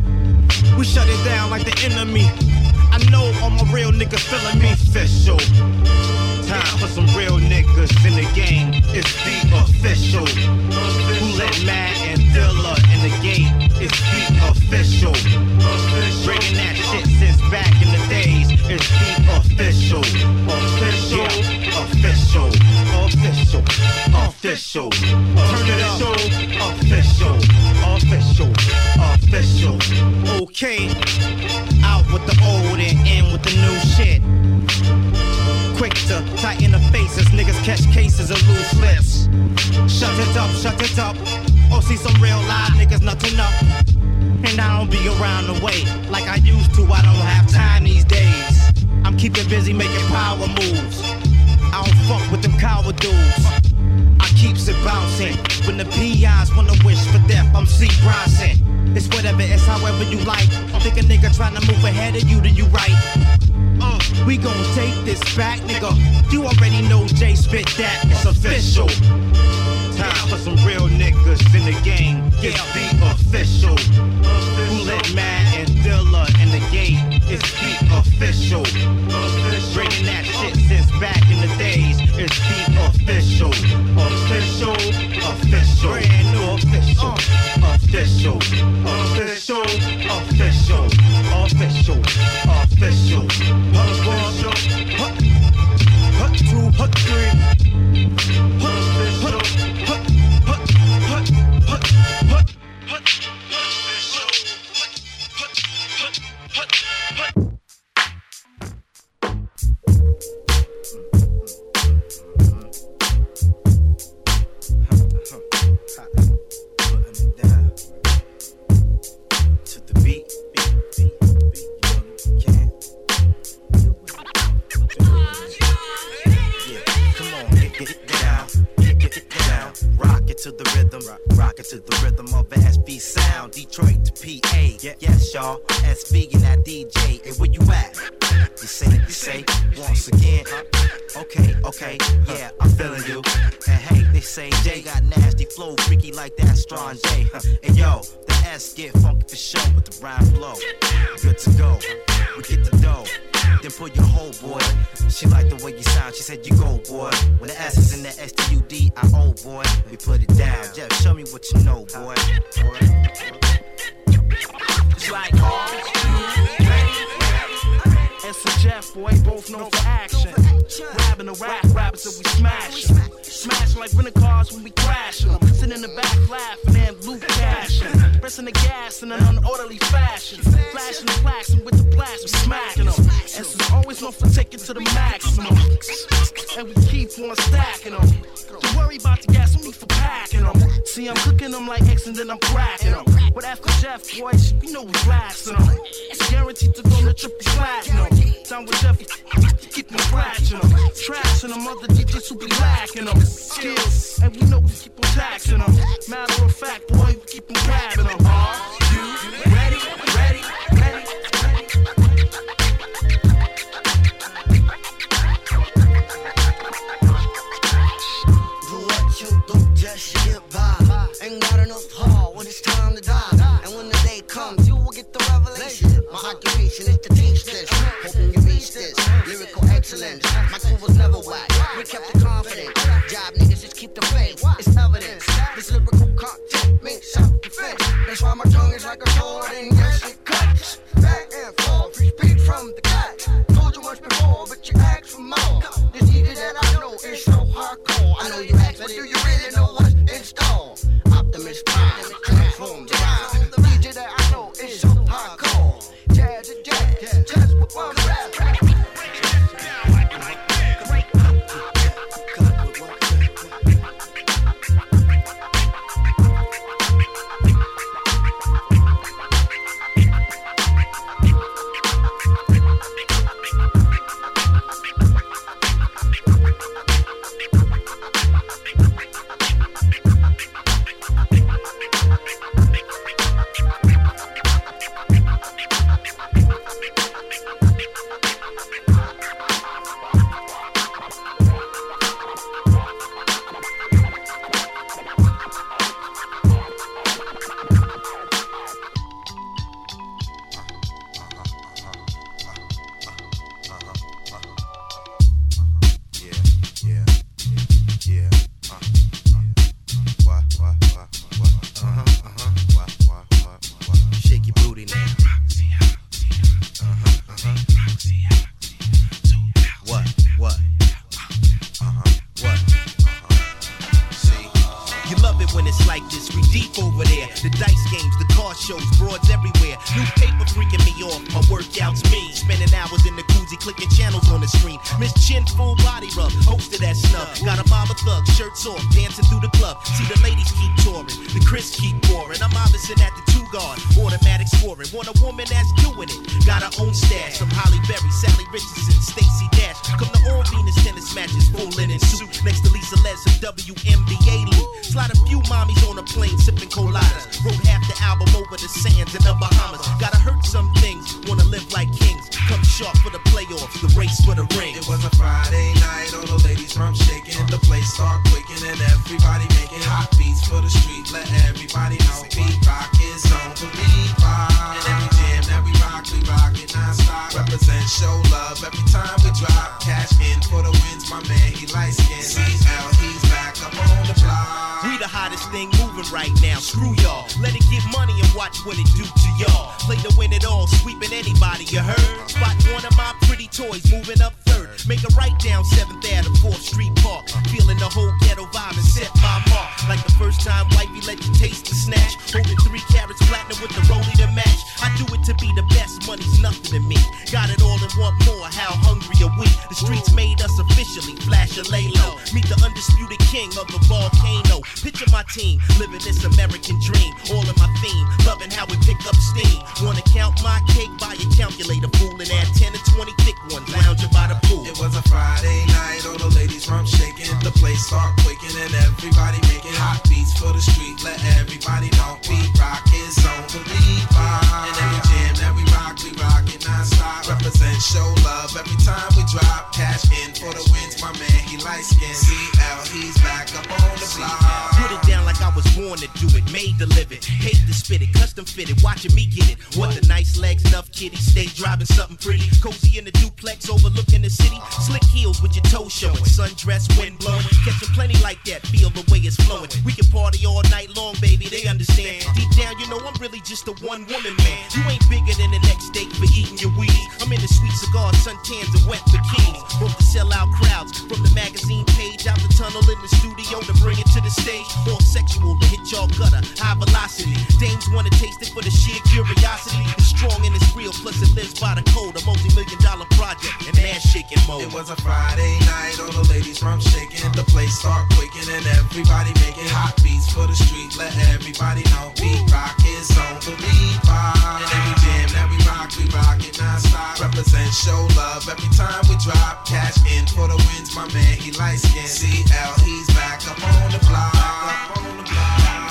We shut it down like the enemy. I know all my real niggas feeling me. Official. Time for some real niggas in the game. It's the official. Who let Mad and Dilla in the game? It's the official. Bringing that shit since back in the days. It's the official. Official. Official. Official. Official. Turn it up. Official. Official. Official. Okay. Out with the old and in with the new shit. Quick to tighten the faces, niggas catch cases of loose lips. Shut it up, shut it up. Oh, see some real live niggas nothing up. And I don't be around the way like I used to. I don't have time these days. I'm keeping busy making power moves. I don't fuck with them coward dudes. I keeps it bouncing. When the P Is wanna wish for death, I'm C. Bronson. It's whatever, it's however you like. Think a nigga trying to move ahead of you, do you right? Uh, we gon' take this back, nigga. You already know Jay spit that. It's official. Time for some real niggas in the game. It's the official. Who let Mad and Dilla in the game? It's the official. Bringing that shit since back in the days. It's the official. Official. Official. Brand new official. Official. Official. Official. Official. Official. Hut one. Hut. Hut two. Hut three. Hut. Hut. Hut. Hut. Hut. Hut. Hut. Hut. To the rhythm, rock it to the rhythm of S B sound, Detroit to P A. Yeah, yes, y'all, S V and that D J. Hey, where you at? You say, you say, once again. Okay, okay, yeah, I'm feeling you. And hey, they say Jay got nasty flow, freaky like that strong J. And yo, the S get funky for show with the rhyme flow. Good to go, we get the dough. Then pull your whole boy. She like the way you sound, she said you go, boy. When the S is in the S T U D I O, boy, we put it down. Jeff, show me what you know, boy. It's like all S and Jeff, boy, both known for action. Grabbing the rap rappers till we smash them. Smash like rental cars when we crash them. Sitting in the back laughing and loot cashing. Pressing the gas in an unorderly fashion. Flashing the plaques and with the blast we smacking them. S is always known for taking to the maximum. And we keep on stacking them. Don't worry about the gas, only for packing them. See, I'm cooking them like X and then I'm cracking them. But after Jeff, boys, you know we blasting them. It's guaranteed to go to triple platinum. Down with Jeff, keep them scratching them. Trashing them, other D Js who be lacking them. Skills, and we know we keep on taxing them. Matter of fact, boy, we keep on grabbing them. Are you ready, ready, ready? Do what you do just to get by. Ain't got enough heart when it's time to die. And when the day comes, you will get the revelation. My occupation is to teach this. Hoping you reach this. Lyrical excellence. My crew was never whack. We kept it confident. Job niggas just keep the faith. It's evidence. This lyrical content makes self-defense. That's why my tongue is like a sword and yes it cuts. Back and forth, we speak from the gut. Told you once before, but you ask for more. This D J that I know is so hardcore. I know you ask, but do you really know what's in store? Optimist Prime, transform the rhyme. The D J that I know is so hardcore. Jazz and jazz, just with one rap. You love it when it's like this, we deep over there. The dice games, the car shows, broads everywhere. New paper freaking me off, my workout's me. Spending hours in the koozie, clicking channels on the screen. Miss Chin, full body rub, hosted that snub. Got a mob of thugs, shirts off, dancing through the club. See the ladies keep touring, the Chris keep pouring. I'm obviously at the two guard, automatic scoring. Want a woman that's doing it, got her own stash. Some Holly Berry, Sally Richardson, Stacey Dash. Come to all Venus tennis matches, full linen suit. Next to Lisa Les, some W N B A loot. Slide a few mommies on a plane, sipping coladas. Wrote half the album over the sands in the Bahamas. Gotta hurt some things, wanna live like kings. Come sharp for the playoffs, the race for the ring. It was a Friday night, all the ladies from shaking. The place start quaking and everybody making hot beats for the street. Let everybody know beat rock is on the beat rock. And every jam that we rock, we rock it non-stop. Represent, show love every time we drop. Cash in for the wins, my man, he light skin. C L, he's back up on the block. We the hottest thing moving right now, screw y'all. Let it get money and watch what it do to y'all. Play to win it all, sweeping anybody, you heard? Spot one of my pretty toys moving up third. Make a right down seventh Avenue, fourth Street Park. Feeling the whole ghetto vibe and set my mark. Like the first time wifey let you taste the snatch. Holding three carats platinum with the rollie to match. I do it to be the best, money's nothing to me. Got it all and want more, how hungry are we? The streets made us officially, flash or lay low. Meet the undisputed king of the volcano. Picture my team, living this American dream. All in my theme, loving how we pick up steam. Wanna count my cake, buy a calculator, fool, and add ten to twenty thick ones, lounging by the pool. It was a Friday night, all the ladies from shaking. The place start quaking and everybody making hot beats for the street. Let everybody know beat rock is on the beat rock. And every jam that we rock, we rock it non-stop. Represent, show love every time we drop. Cash in for the wins, my man, he light skin. C L, he's back up on the block. Put it down like I was born to do it, made to live it. Hate to spit it, custom fitted, watching me get it. What the nice legs, enough kitty, stay driving something pretty. Cozy in the duplex, overlooking the city. Slick heels with your toes showing, sundress, wind blowing. Catching plenty like that, feel the way it's flowing. We can party all night long, baby, they understand. Deep down, you know I'm really just a one woman man. You ain't bigger than the next date for eating your weed. I'm in the sweet cigars, suntans, and wet bikinis. Hope to sell out crowds from the magazine page out the tunnel in the studio to bring it to the stage. All sexual to hit y'all gutter, high velocity. Dames wanna taste it for the sheer curiosity. It's strong and it's real, plus it lives by the code. A multi-million dollar project and ass shaking mode. It was a Friday night, all the ladies from shaking. The place start quaking and everybody making hot beats for the street. Let everybody know beat rock is on the beat rock. And every jam that we rock, we rock it non-stop. Represent, show love every time we drop. Cash in for the wins, my man, he light skin. C L, he's back up on the block. Up on the block.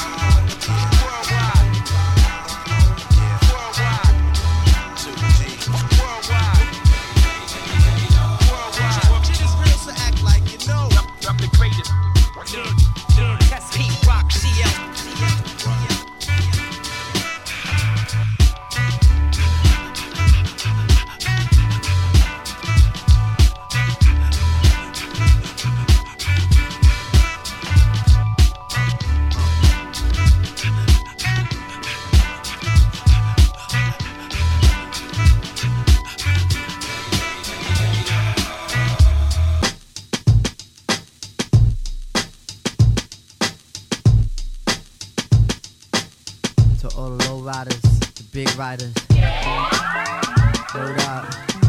Riders, the big riders. Hold up.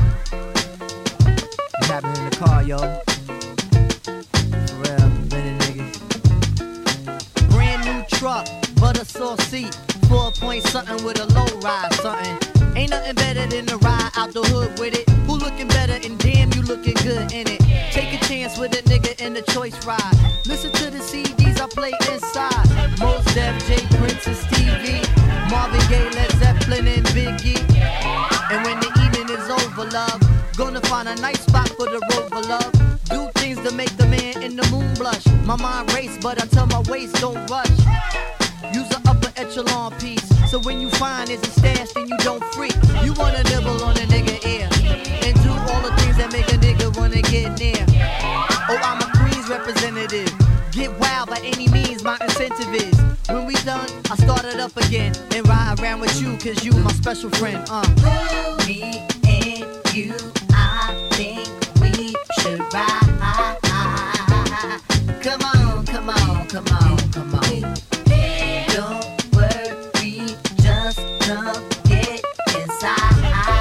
What's happening in the car, yo? For real, winning niggas. Brand new truck, butter sauce seat. Four point something with a low ride, something. Ain't nothing better than to ride out the hood with it. Who looking better and damn you looking good in it. Take a chance with a nigga in the choice ride. Listen to the C Ds I play inside. Mos Def, J Prince and Stevie. Marvin Gaye, Led Zeppelin and Biggie. And when the evening is over, love, gonna find a nice spot for the rover, love. Do things to make the man in the moon blush. My mind race, but I tell my waist don't rush. Use an upper echelon piece, so when you find it's a stash, then you don't freak. You wanna nibble on a nigga ear, and do all the things that make a nigga wanna get near. Oh, I'm a Queens representative. Get wild by any means, my incentive is. When we done, I start it up again and ride around with you, cause you my special friend, uh. Me and you, I think we should ride. Come on, come on, come on, come on. Don't worry, just come get inside.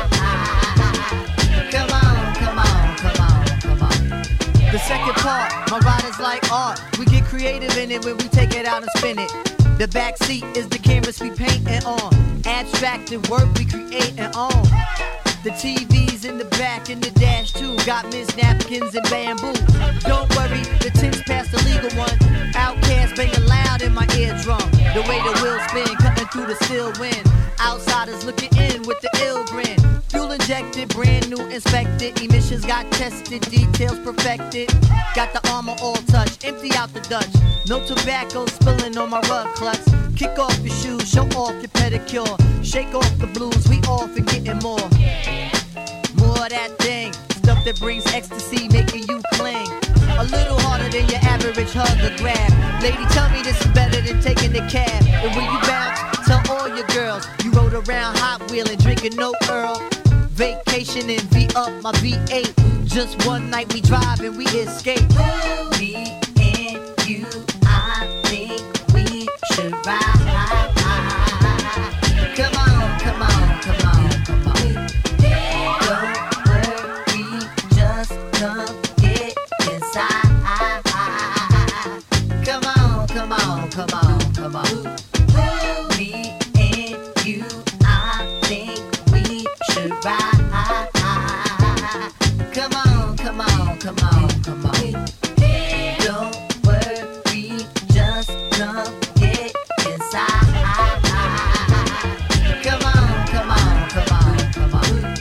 Come on, come on, come on, come on. The second part, my ride is like art. We get creative in it when we take it out and spin it. The back seat is the canvas we paintin' on. Abstracted work we creatin' on. The T V's in the back and the dash too. Got Miss Napkins and bamboo. Don't worry, the tin's past the legal one. Outcast banging loud in my eardrum. The way the wheels spin, cutting through the still wind. Outsiders looking in with the ill grin. Fuel injected, brand new inspected. Emissions got tested, details perfected. Got the armor all touched, empty out the Dutch. No tobacco spilling on my rug clutch. Kick off your shoes, show off your pedicure. Shake off the blues, we off and getting more. More of that thing, stuff that brings ecstasy, making you cling. A little harder than your average hug or grab. Lady, tell me this is better than taking the cab. And when you bounce, tell all your girls you rode around Hot Wheeling, drinking no Earl. Vacation and V up my V eight. Just one night we drive and we escape. Me and you, I think we should ride. Come on, come on, come on, come on. Don't worry, just come get inside. Come on, come on, come on, come on. Me and you, I think we should ride. Come on, come on, come on, come on. Don't worry, just come get inside. Come on, come on, come on, come on.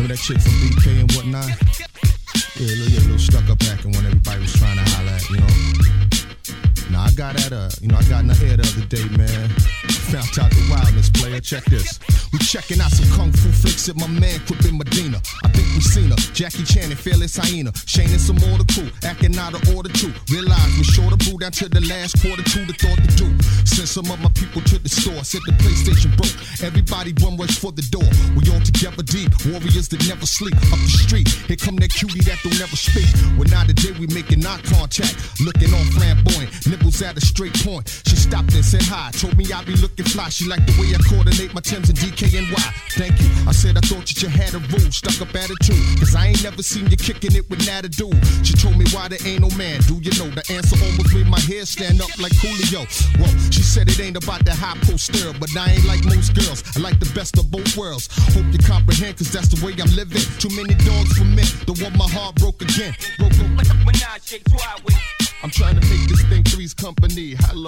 Remember that chick from B K and whatnot? Yeah, a little, yeah, a little stuck up acting when everybody was trying to holler at, you know. Nah, I got at her, you know, I got in her hair the other day, man. Found out the wildness, player. Check this. We checking out some kung fu flicks at my man Crip in Medina. I think we seen her. Jackie Chan and Fearless Hyena. Shane and some more the crew. Acting out of order too. Realized we short of brew down to the last quarter two the thought to do. Sent some of my people to the store. Said the PlayStation broke. Everybody one rush for the door. We all together deep. Warriors that never sleep. Up the street. Here come that cutie that don't never speak. When now today we making eye contact. Looking on flamboyant. Nibbles at a straight point. She stopped and said hi. Told me I'd be looking fly. She liked the way I coordinate my Timbs and D K N Y. Thank you. I said I thought that you had a rule. Stuck up attitude. Cause I ain't never seen you kicking it with Nata dude. She told me why there ain't no man. Do you know the answer almost made my hair stand up like Coolio. Well, she said it ain't about the high poster, but I ain't like most girls. I like the best of both worlds. Hope you comprehend, cause that's the way I'm living. Too many dogs for men. Don't want my heart broke again. Broke, broke. I'm trying to make this thing three's company. Hello.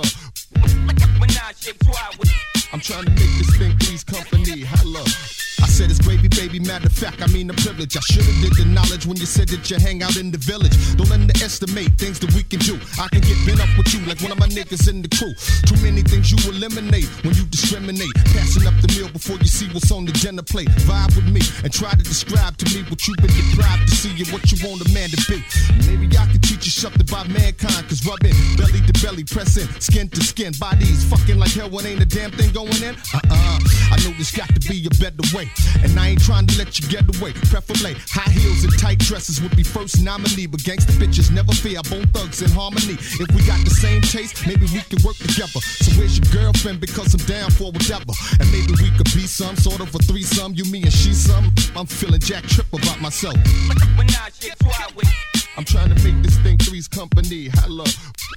I'm trying to make this thing three's company. Hello. I said it's gravy, baby. Matter of fact, I mean the privilege. I should've did the knowledge when you said that you hang out in the village. Don't underestimate things that we can do. I can get bent up with you like one of my niggas in the crew. Too many things you eliminate when you discriminate. Passing up the meal before you see what's on the dinner plate. Vibe with me and try to describe to me what you've been deprived to see and what you want a man to be. Maybe I can teach you something about mankind. Cause rubbing belly to belly, pressing skin to skin. Bodies fucking like hell when ain't a damn thing going in. Uh-uh. I know there's got to be a better way. And I ain't trying to let you get away. Preferably high heels and tight dresses would be first nominee. But gangsta bitches never fear. Bone thugs in harmony. If we got the same taste, maybe we can work together. So where's your girlfriend? Because I'm down for whatever. And maybe we could be some sort of a threesome. You, me, and she some. I'm feeling Jack Trip about myself. I'm trying to make this thing three's company. Hello.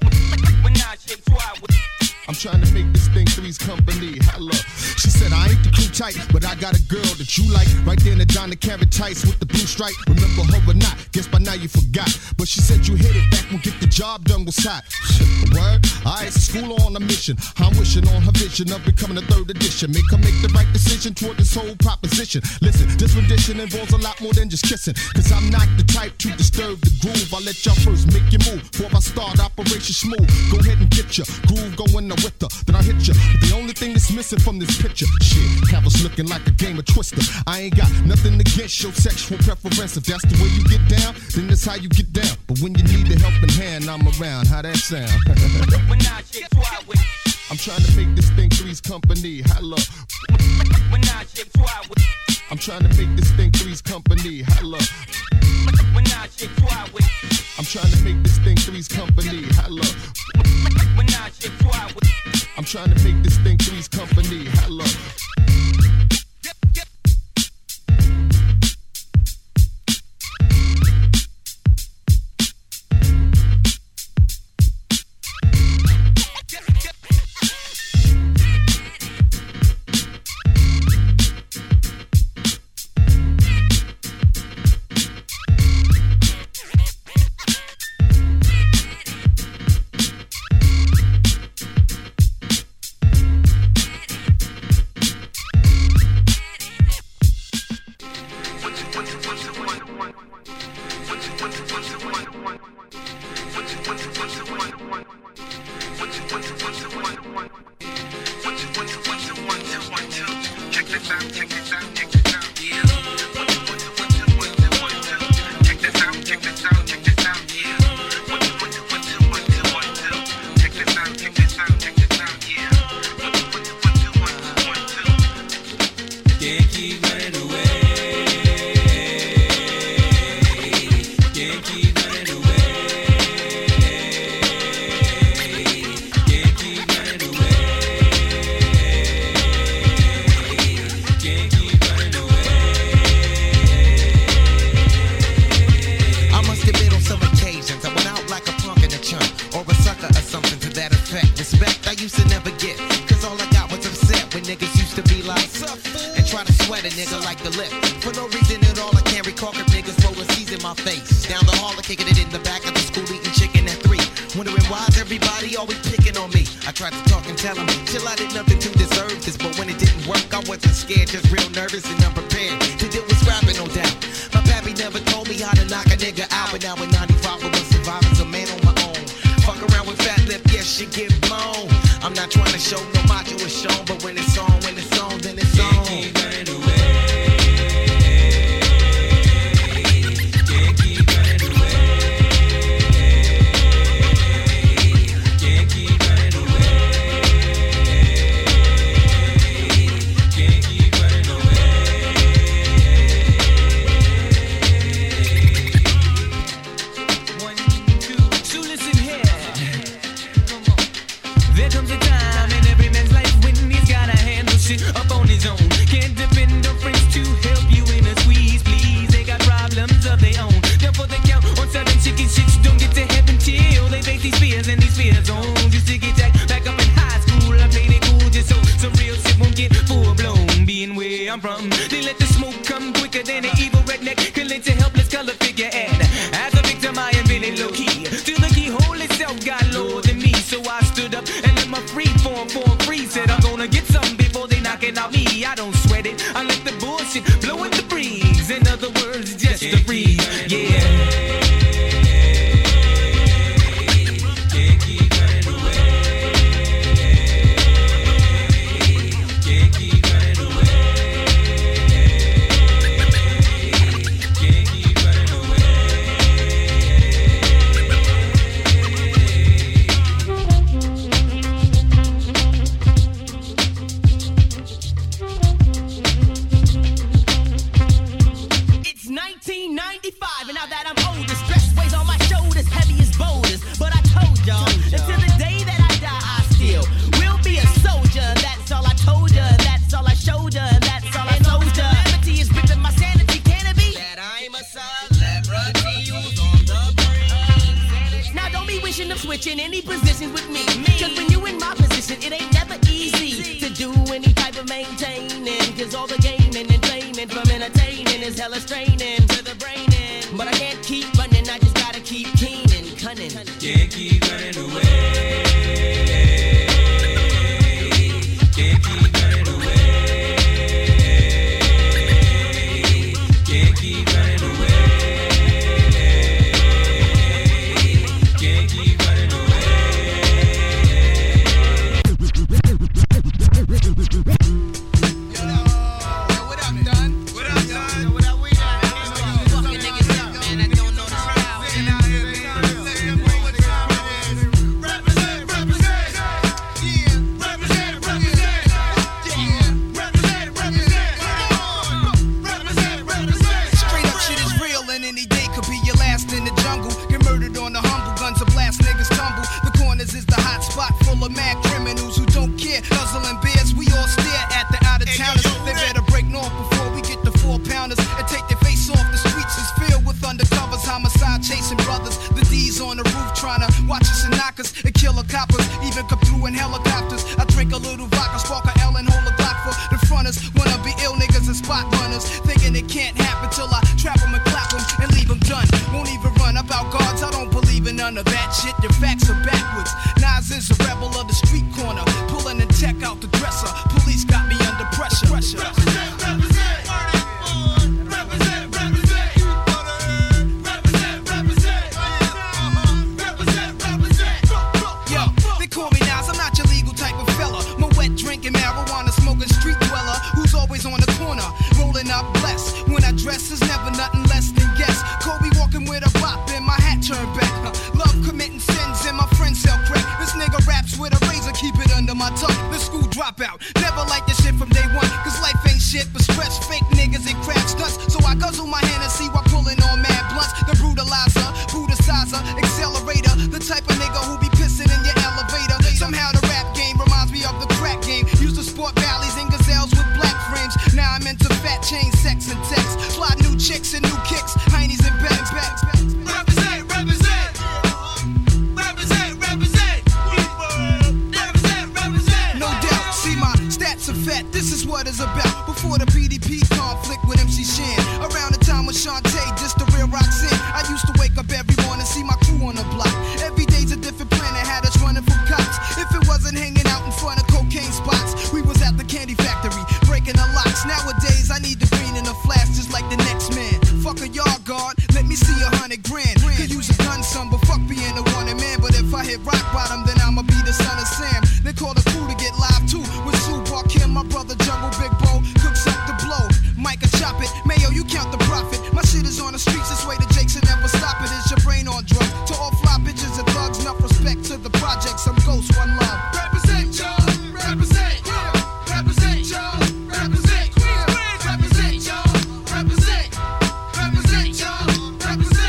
I'm trying to make this thing three's company. Hello. She said I ain't the crew type, but I got a girl that you like. Right there in the Donna Carrot tights with the blue stripe. Remember her or not? Guess by now you forgot. But she said you hit it back when Get the Job Done was hot. Shit, word? Alright, school on a mission. I'm wishing on her vision of becoming a third edition. Make her make the right decision toward this whole proposition. Listen, this rendition involves a lot more than just kissing. Cause I'm not the type to disturb the groove. I'll let y'all first make your move before I start Operation Smooth. Go ahead and get your groove going now with her. Then I'll hit you. The only thing that's missing from this picture, shit, have us looking like a game of Twister. I ain't got nothing against your sexual preference. If that's the way you get down, then that's how you get down. But when you need a helping hand, I'm around. How that sound? I'm trying to make this thing three's company. Hello. I'm trying to make this thing three's company. Hello. I'm trying to make this thing three's company. Hello. I'm trying to make this thing three's company. Hello. Respect I used to never get, cause all I got was upset when niggas used to be like, and try to sweat a nigga like the lip. For no reason at all, I can't recall if niggas rolling C's in my face. Down the hall, kicking it in the back of the school, eating chicken at three. Wondering why's everybody always picking on me. I tried to talk and tell them, chill, I did nothing to deserve this. But when it didn't work, I wasn't scared, just real nervous and unprepared to deal with scrapping, no doubt. My pappy never told me how to knock a nigga out, but now in ninety-five, I was surviving as a man on my own. Fuck around with fat lip, yes, she get blown. I'm not trying to show no macho is shown, but when it's on, when it's on, then it's on. Can't keep running away. Can't keep running away. Can't keep running away. Can't keep running away. One, two, so listen here. Come on. There comes a time in every man's life when he's gotta handle shit up on his own. Can't depend on friends to help you in a squeeze, please. They got problems of their own. Therefore they count on certain chicken shits. Don't get to heaven till they face these fears and these fear zones. Used to get jacked back up in high school. I played it cool just so some real shit won't get full blown. Being where I'm from, they let the smoke come quicker than an evil redneck can lynch a helpless color figure. And as a victim, I am feeling low key. Till the keyhole itself got lower than me, so I stood up and let my free form form free. Said I'm gonna get something before they knocking out me. I don't sweat it. I let the bullshit blow in the breeze. In other words, just a breeze. Yeah. Can't keep running away. Can't keep running away. Can't keep running away. It's nineteen ninety-five, and now that I'm older, stress weighs on my shoulders, heavy as boulders. But I told y'all, until the day that I die, I still will be a soldier. That's all I told ya, that's all I showed ya, that's all I told ya. Calamity is ripping my sanity, can it be? That I'm a celebrity who's on the brink. Now don't be wishing of switching any positions with me. Cause when you in my position, it ain't never easy to do any type of maintaining. Cause all the gaming and claiming from entertaining is hella straining to the brain. But I can't keep running, I just gotta keep keen and cunning. Can't keep running away. Can't keep running away. Can't keep running away. Can't keep running away. What up, Don? What up, Don? What up, we got? Fucking niggas up, man. I don't know the crowd. Represent, represent, yeah. Represent, represent, yeah. Represent, represent, represent, represent. Straight up shit is real, and any day could be your last in the jungle. Get murdered on the humble, guns are blast, niggas tumble. The corners is the hot spot full of mad criminals who don't care. Nuzzling bears, we all stare at the out of towners. They better break north before we get the four pounders and take their face off. The streets is filled with undercovers, homicide chasing brothers. The D's on the roof trying to watch us and knock us and kill the coppers. Even come through in helicopters. I drink a little vodka, spark a L and hold a Glock for the fronters. Wanna be ill niggas and spot runners, thinking it can't happen till I trap them and clap them and leave them done. Won't even run about guards, I don't believe in none of that shit. Your facts are backwards. Nas is a rebel of the street corner, pulling and tech out the dresser. Police got me under pressure. pressure. Represent, represent, represent, represent, represent, represent, represent, represent. Yo, they call me Nas, I'm not your legal type of fella. Moet drinking marijuana, smoking street dweller who's always on the corner, rolling up blessed. When I dress is never nothing less than guess. Kobe walking with a bop and my hat turned back. Love committing sins and my friends sell crack. This nigga raps with a razor, keep it under my tongue. The school dropout, never like this shit from day one. Cause life ain't shit but stress, fake niggas and crap stunts. So I guzzle my Hennessy while pulling on mad blunts. The brutalizer, brutalizer, accelerator. The type of nigga who be pissing in your elevator. Somehow the rap game reminds me of the crack game. Used to sport valleys and gazelles with black frames. Now I'm into fat chain, sex and text. Fly new chicks and new kicks, heinies and bags, bags, bags. Represent, represent. Represent, represent. Represent, represent. No doubt, see my stats are fat. This is what it's about. Before the beat flick with M C Shan. Around the time when Shantae, just the real Roxanne. I used to wake up every morning, see my crew on the block. Every day's a different planet, had us running from cops. If it wasn't hanging out in front of cocaine spots, we was at the candy factory, breaking the locks. Nowadays, I need the green in the flash, just like the next man. Fuck a yard guard, let me see a hundred grand. Could use a gun, son, but fuck being a wanted man. But if I hit rock bottom, then I'ma be the son of Sam. They call the crew to get live too. With Sue Barkim, my brother Jungle Big Bo, cooks up the blow. Micah chop it, Mayo, you count the profit. My shit is on the streets, this way the Jakes will never stop it. Is your brain on drugs? To all fly bitches and thugs, enough respect to the projects. I'm Ghost, one love. Represent, y'all, represent, yeah. Represent, y'all, represent, Queens, Queens, represent, y'all, represent, represent, y'all, represent.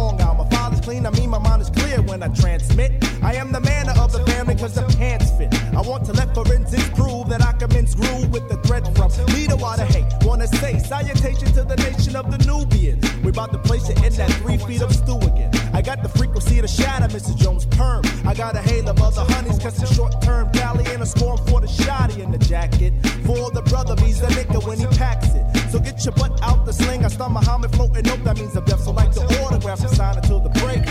I mean my mind is clear when I transmit. I am the man of the family cause the pants fit. want to let forensics prove that I commence groove with the thread from me to water hate. Wanna say salutation to the nation of the Nubians. We about to place it in that three feet of stew again. I got the frequency to shatter Missus Jones' perm. I got a hail of other honeys, cause it's short term Cali and a scorn for the shotty in the jacket. For the brother, he's the nigga when he packs it. So get your butt out the sling. I start Muhammad floating up, that means I'm deaf. So like the autograph and sign until the break.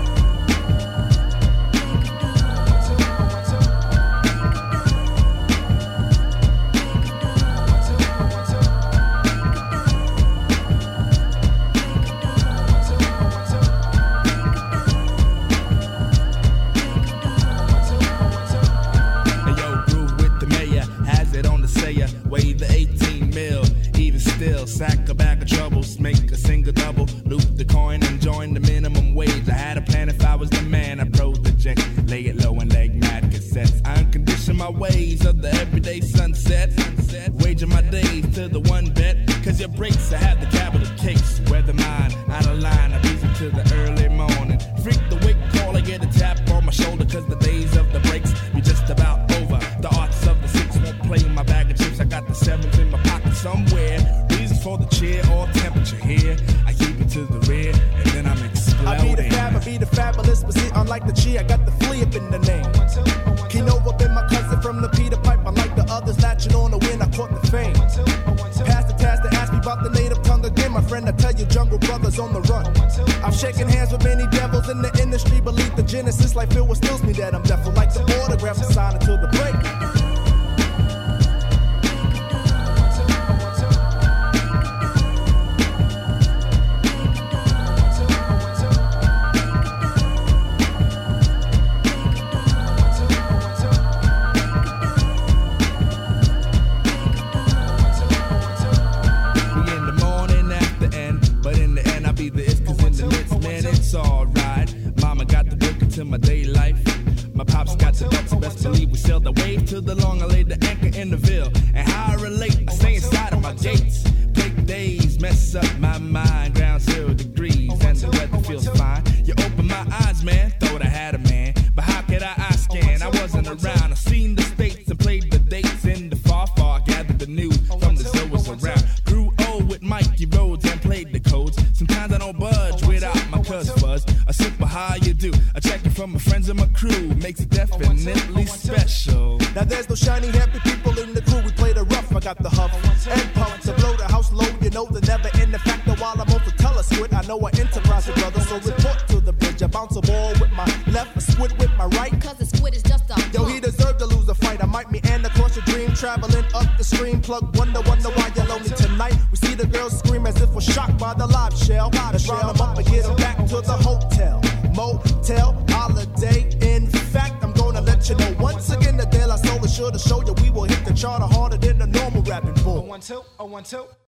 Weigh the eighteen mil, even still, sack a bag of troubles, make a single double, loop the coin and join the minimum wage. I had a plan if I was the man, I project, lay it low and leg mad cassettes. I uncondition my ways of the everyday sunset, sunset. Waging my days to the one bet, cause your breaks I have the capital case. Weather mine, out of line, I reason to the early morning. Freak the wake call, I get a tap on my shoulder, cause the days of the breaks be just about over. The arts of the six won't play my bag of chips. I got the sevens in my pocket somewhere. Reasons for the cheer or temperature here. I keep it to the rear and then I'm exploding. I be the fab, I be the fabulous, but see, unlike the G, I got the flea up in the name. Kinova been my cousin from the Peter Pipe. Unlike the others, latching on the win, I caught the fame. Pass the task to ask me about the native tongue again, my friend. I tell you, Jungle Brothers on the run. I've shaken hands with many devils in the industry. Believe the genesis, like Phil, what stills me that I'm deaf. Like the autograph and sign until the break. My day life, my pops got the ducks, best believe we sailed the wave to the long. I laid the anchor in the Ville, and how I relate, I stay inside of my gates. Break days, mess up my mind, ground zero degrees, and the weather feels fine. You open my eyes, man, thought I had a man, but how could I eye scan? I wasn't around. I seen the states and played the dates in the far, far. Gathered the news from the zoas around. Grew old with Mikey Rhodes and played the codes. Sometimes I don't budge without my cuz fuzz. A simple how you do, a check from my friends and my crew makes it definitely special. Now there's no shiny happy people in the crew. We play the rough. I got the huff and pump to blow the house low. You know the never end the factor while I'm on the color squid. I know I enterprise with brothers, so report to the bridge. I bounce a ball with my left, a squid with my right. Cause the squid is just a Yo, he deserved to lose a fight. I might meander across your dream, traveling up the stream. Plug wonder, wonder why you're lonely tonight. We see the girls scream as if we're shocked by the live shell. Let's round them up and get them back to the hotel. Motel, holiday. In fact, I'm gonna let you know once again the De La Soul is sure to show you we will hit the charter harder than the normal rapping bull. Oh, one, two, oh, one, two.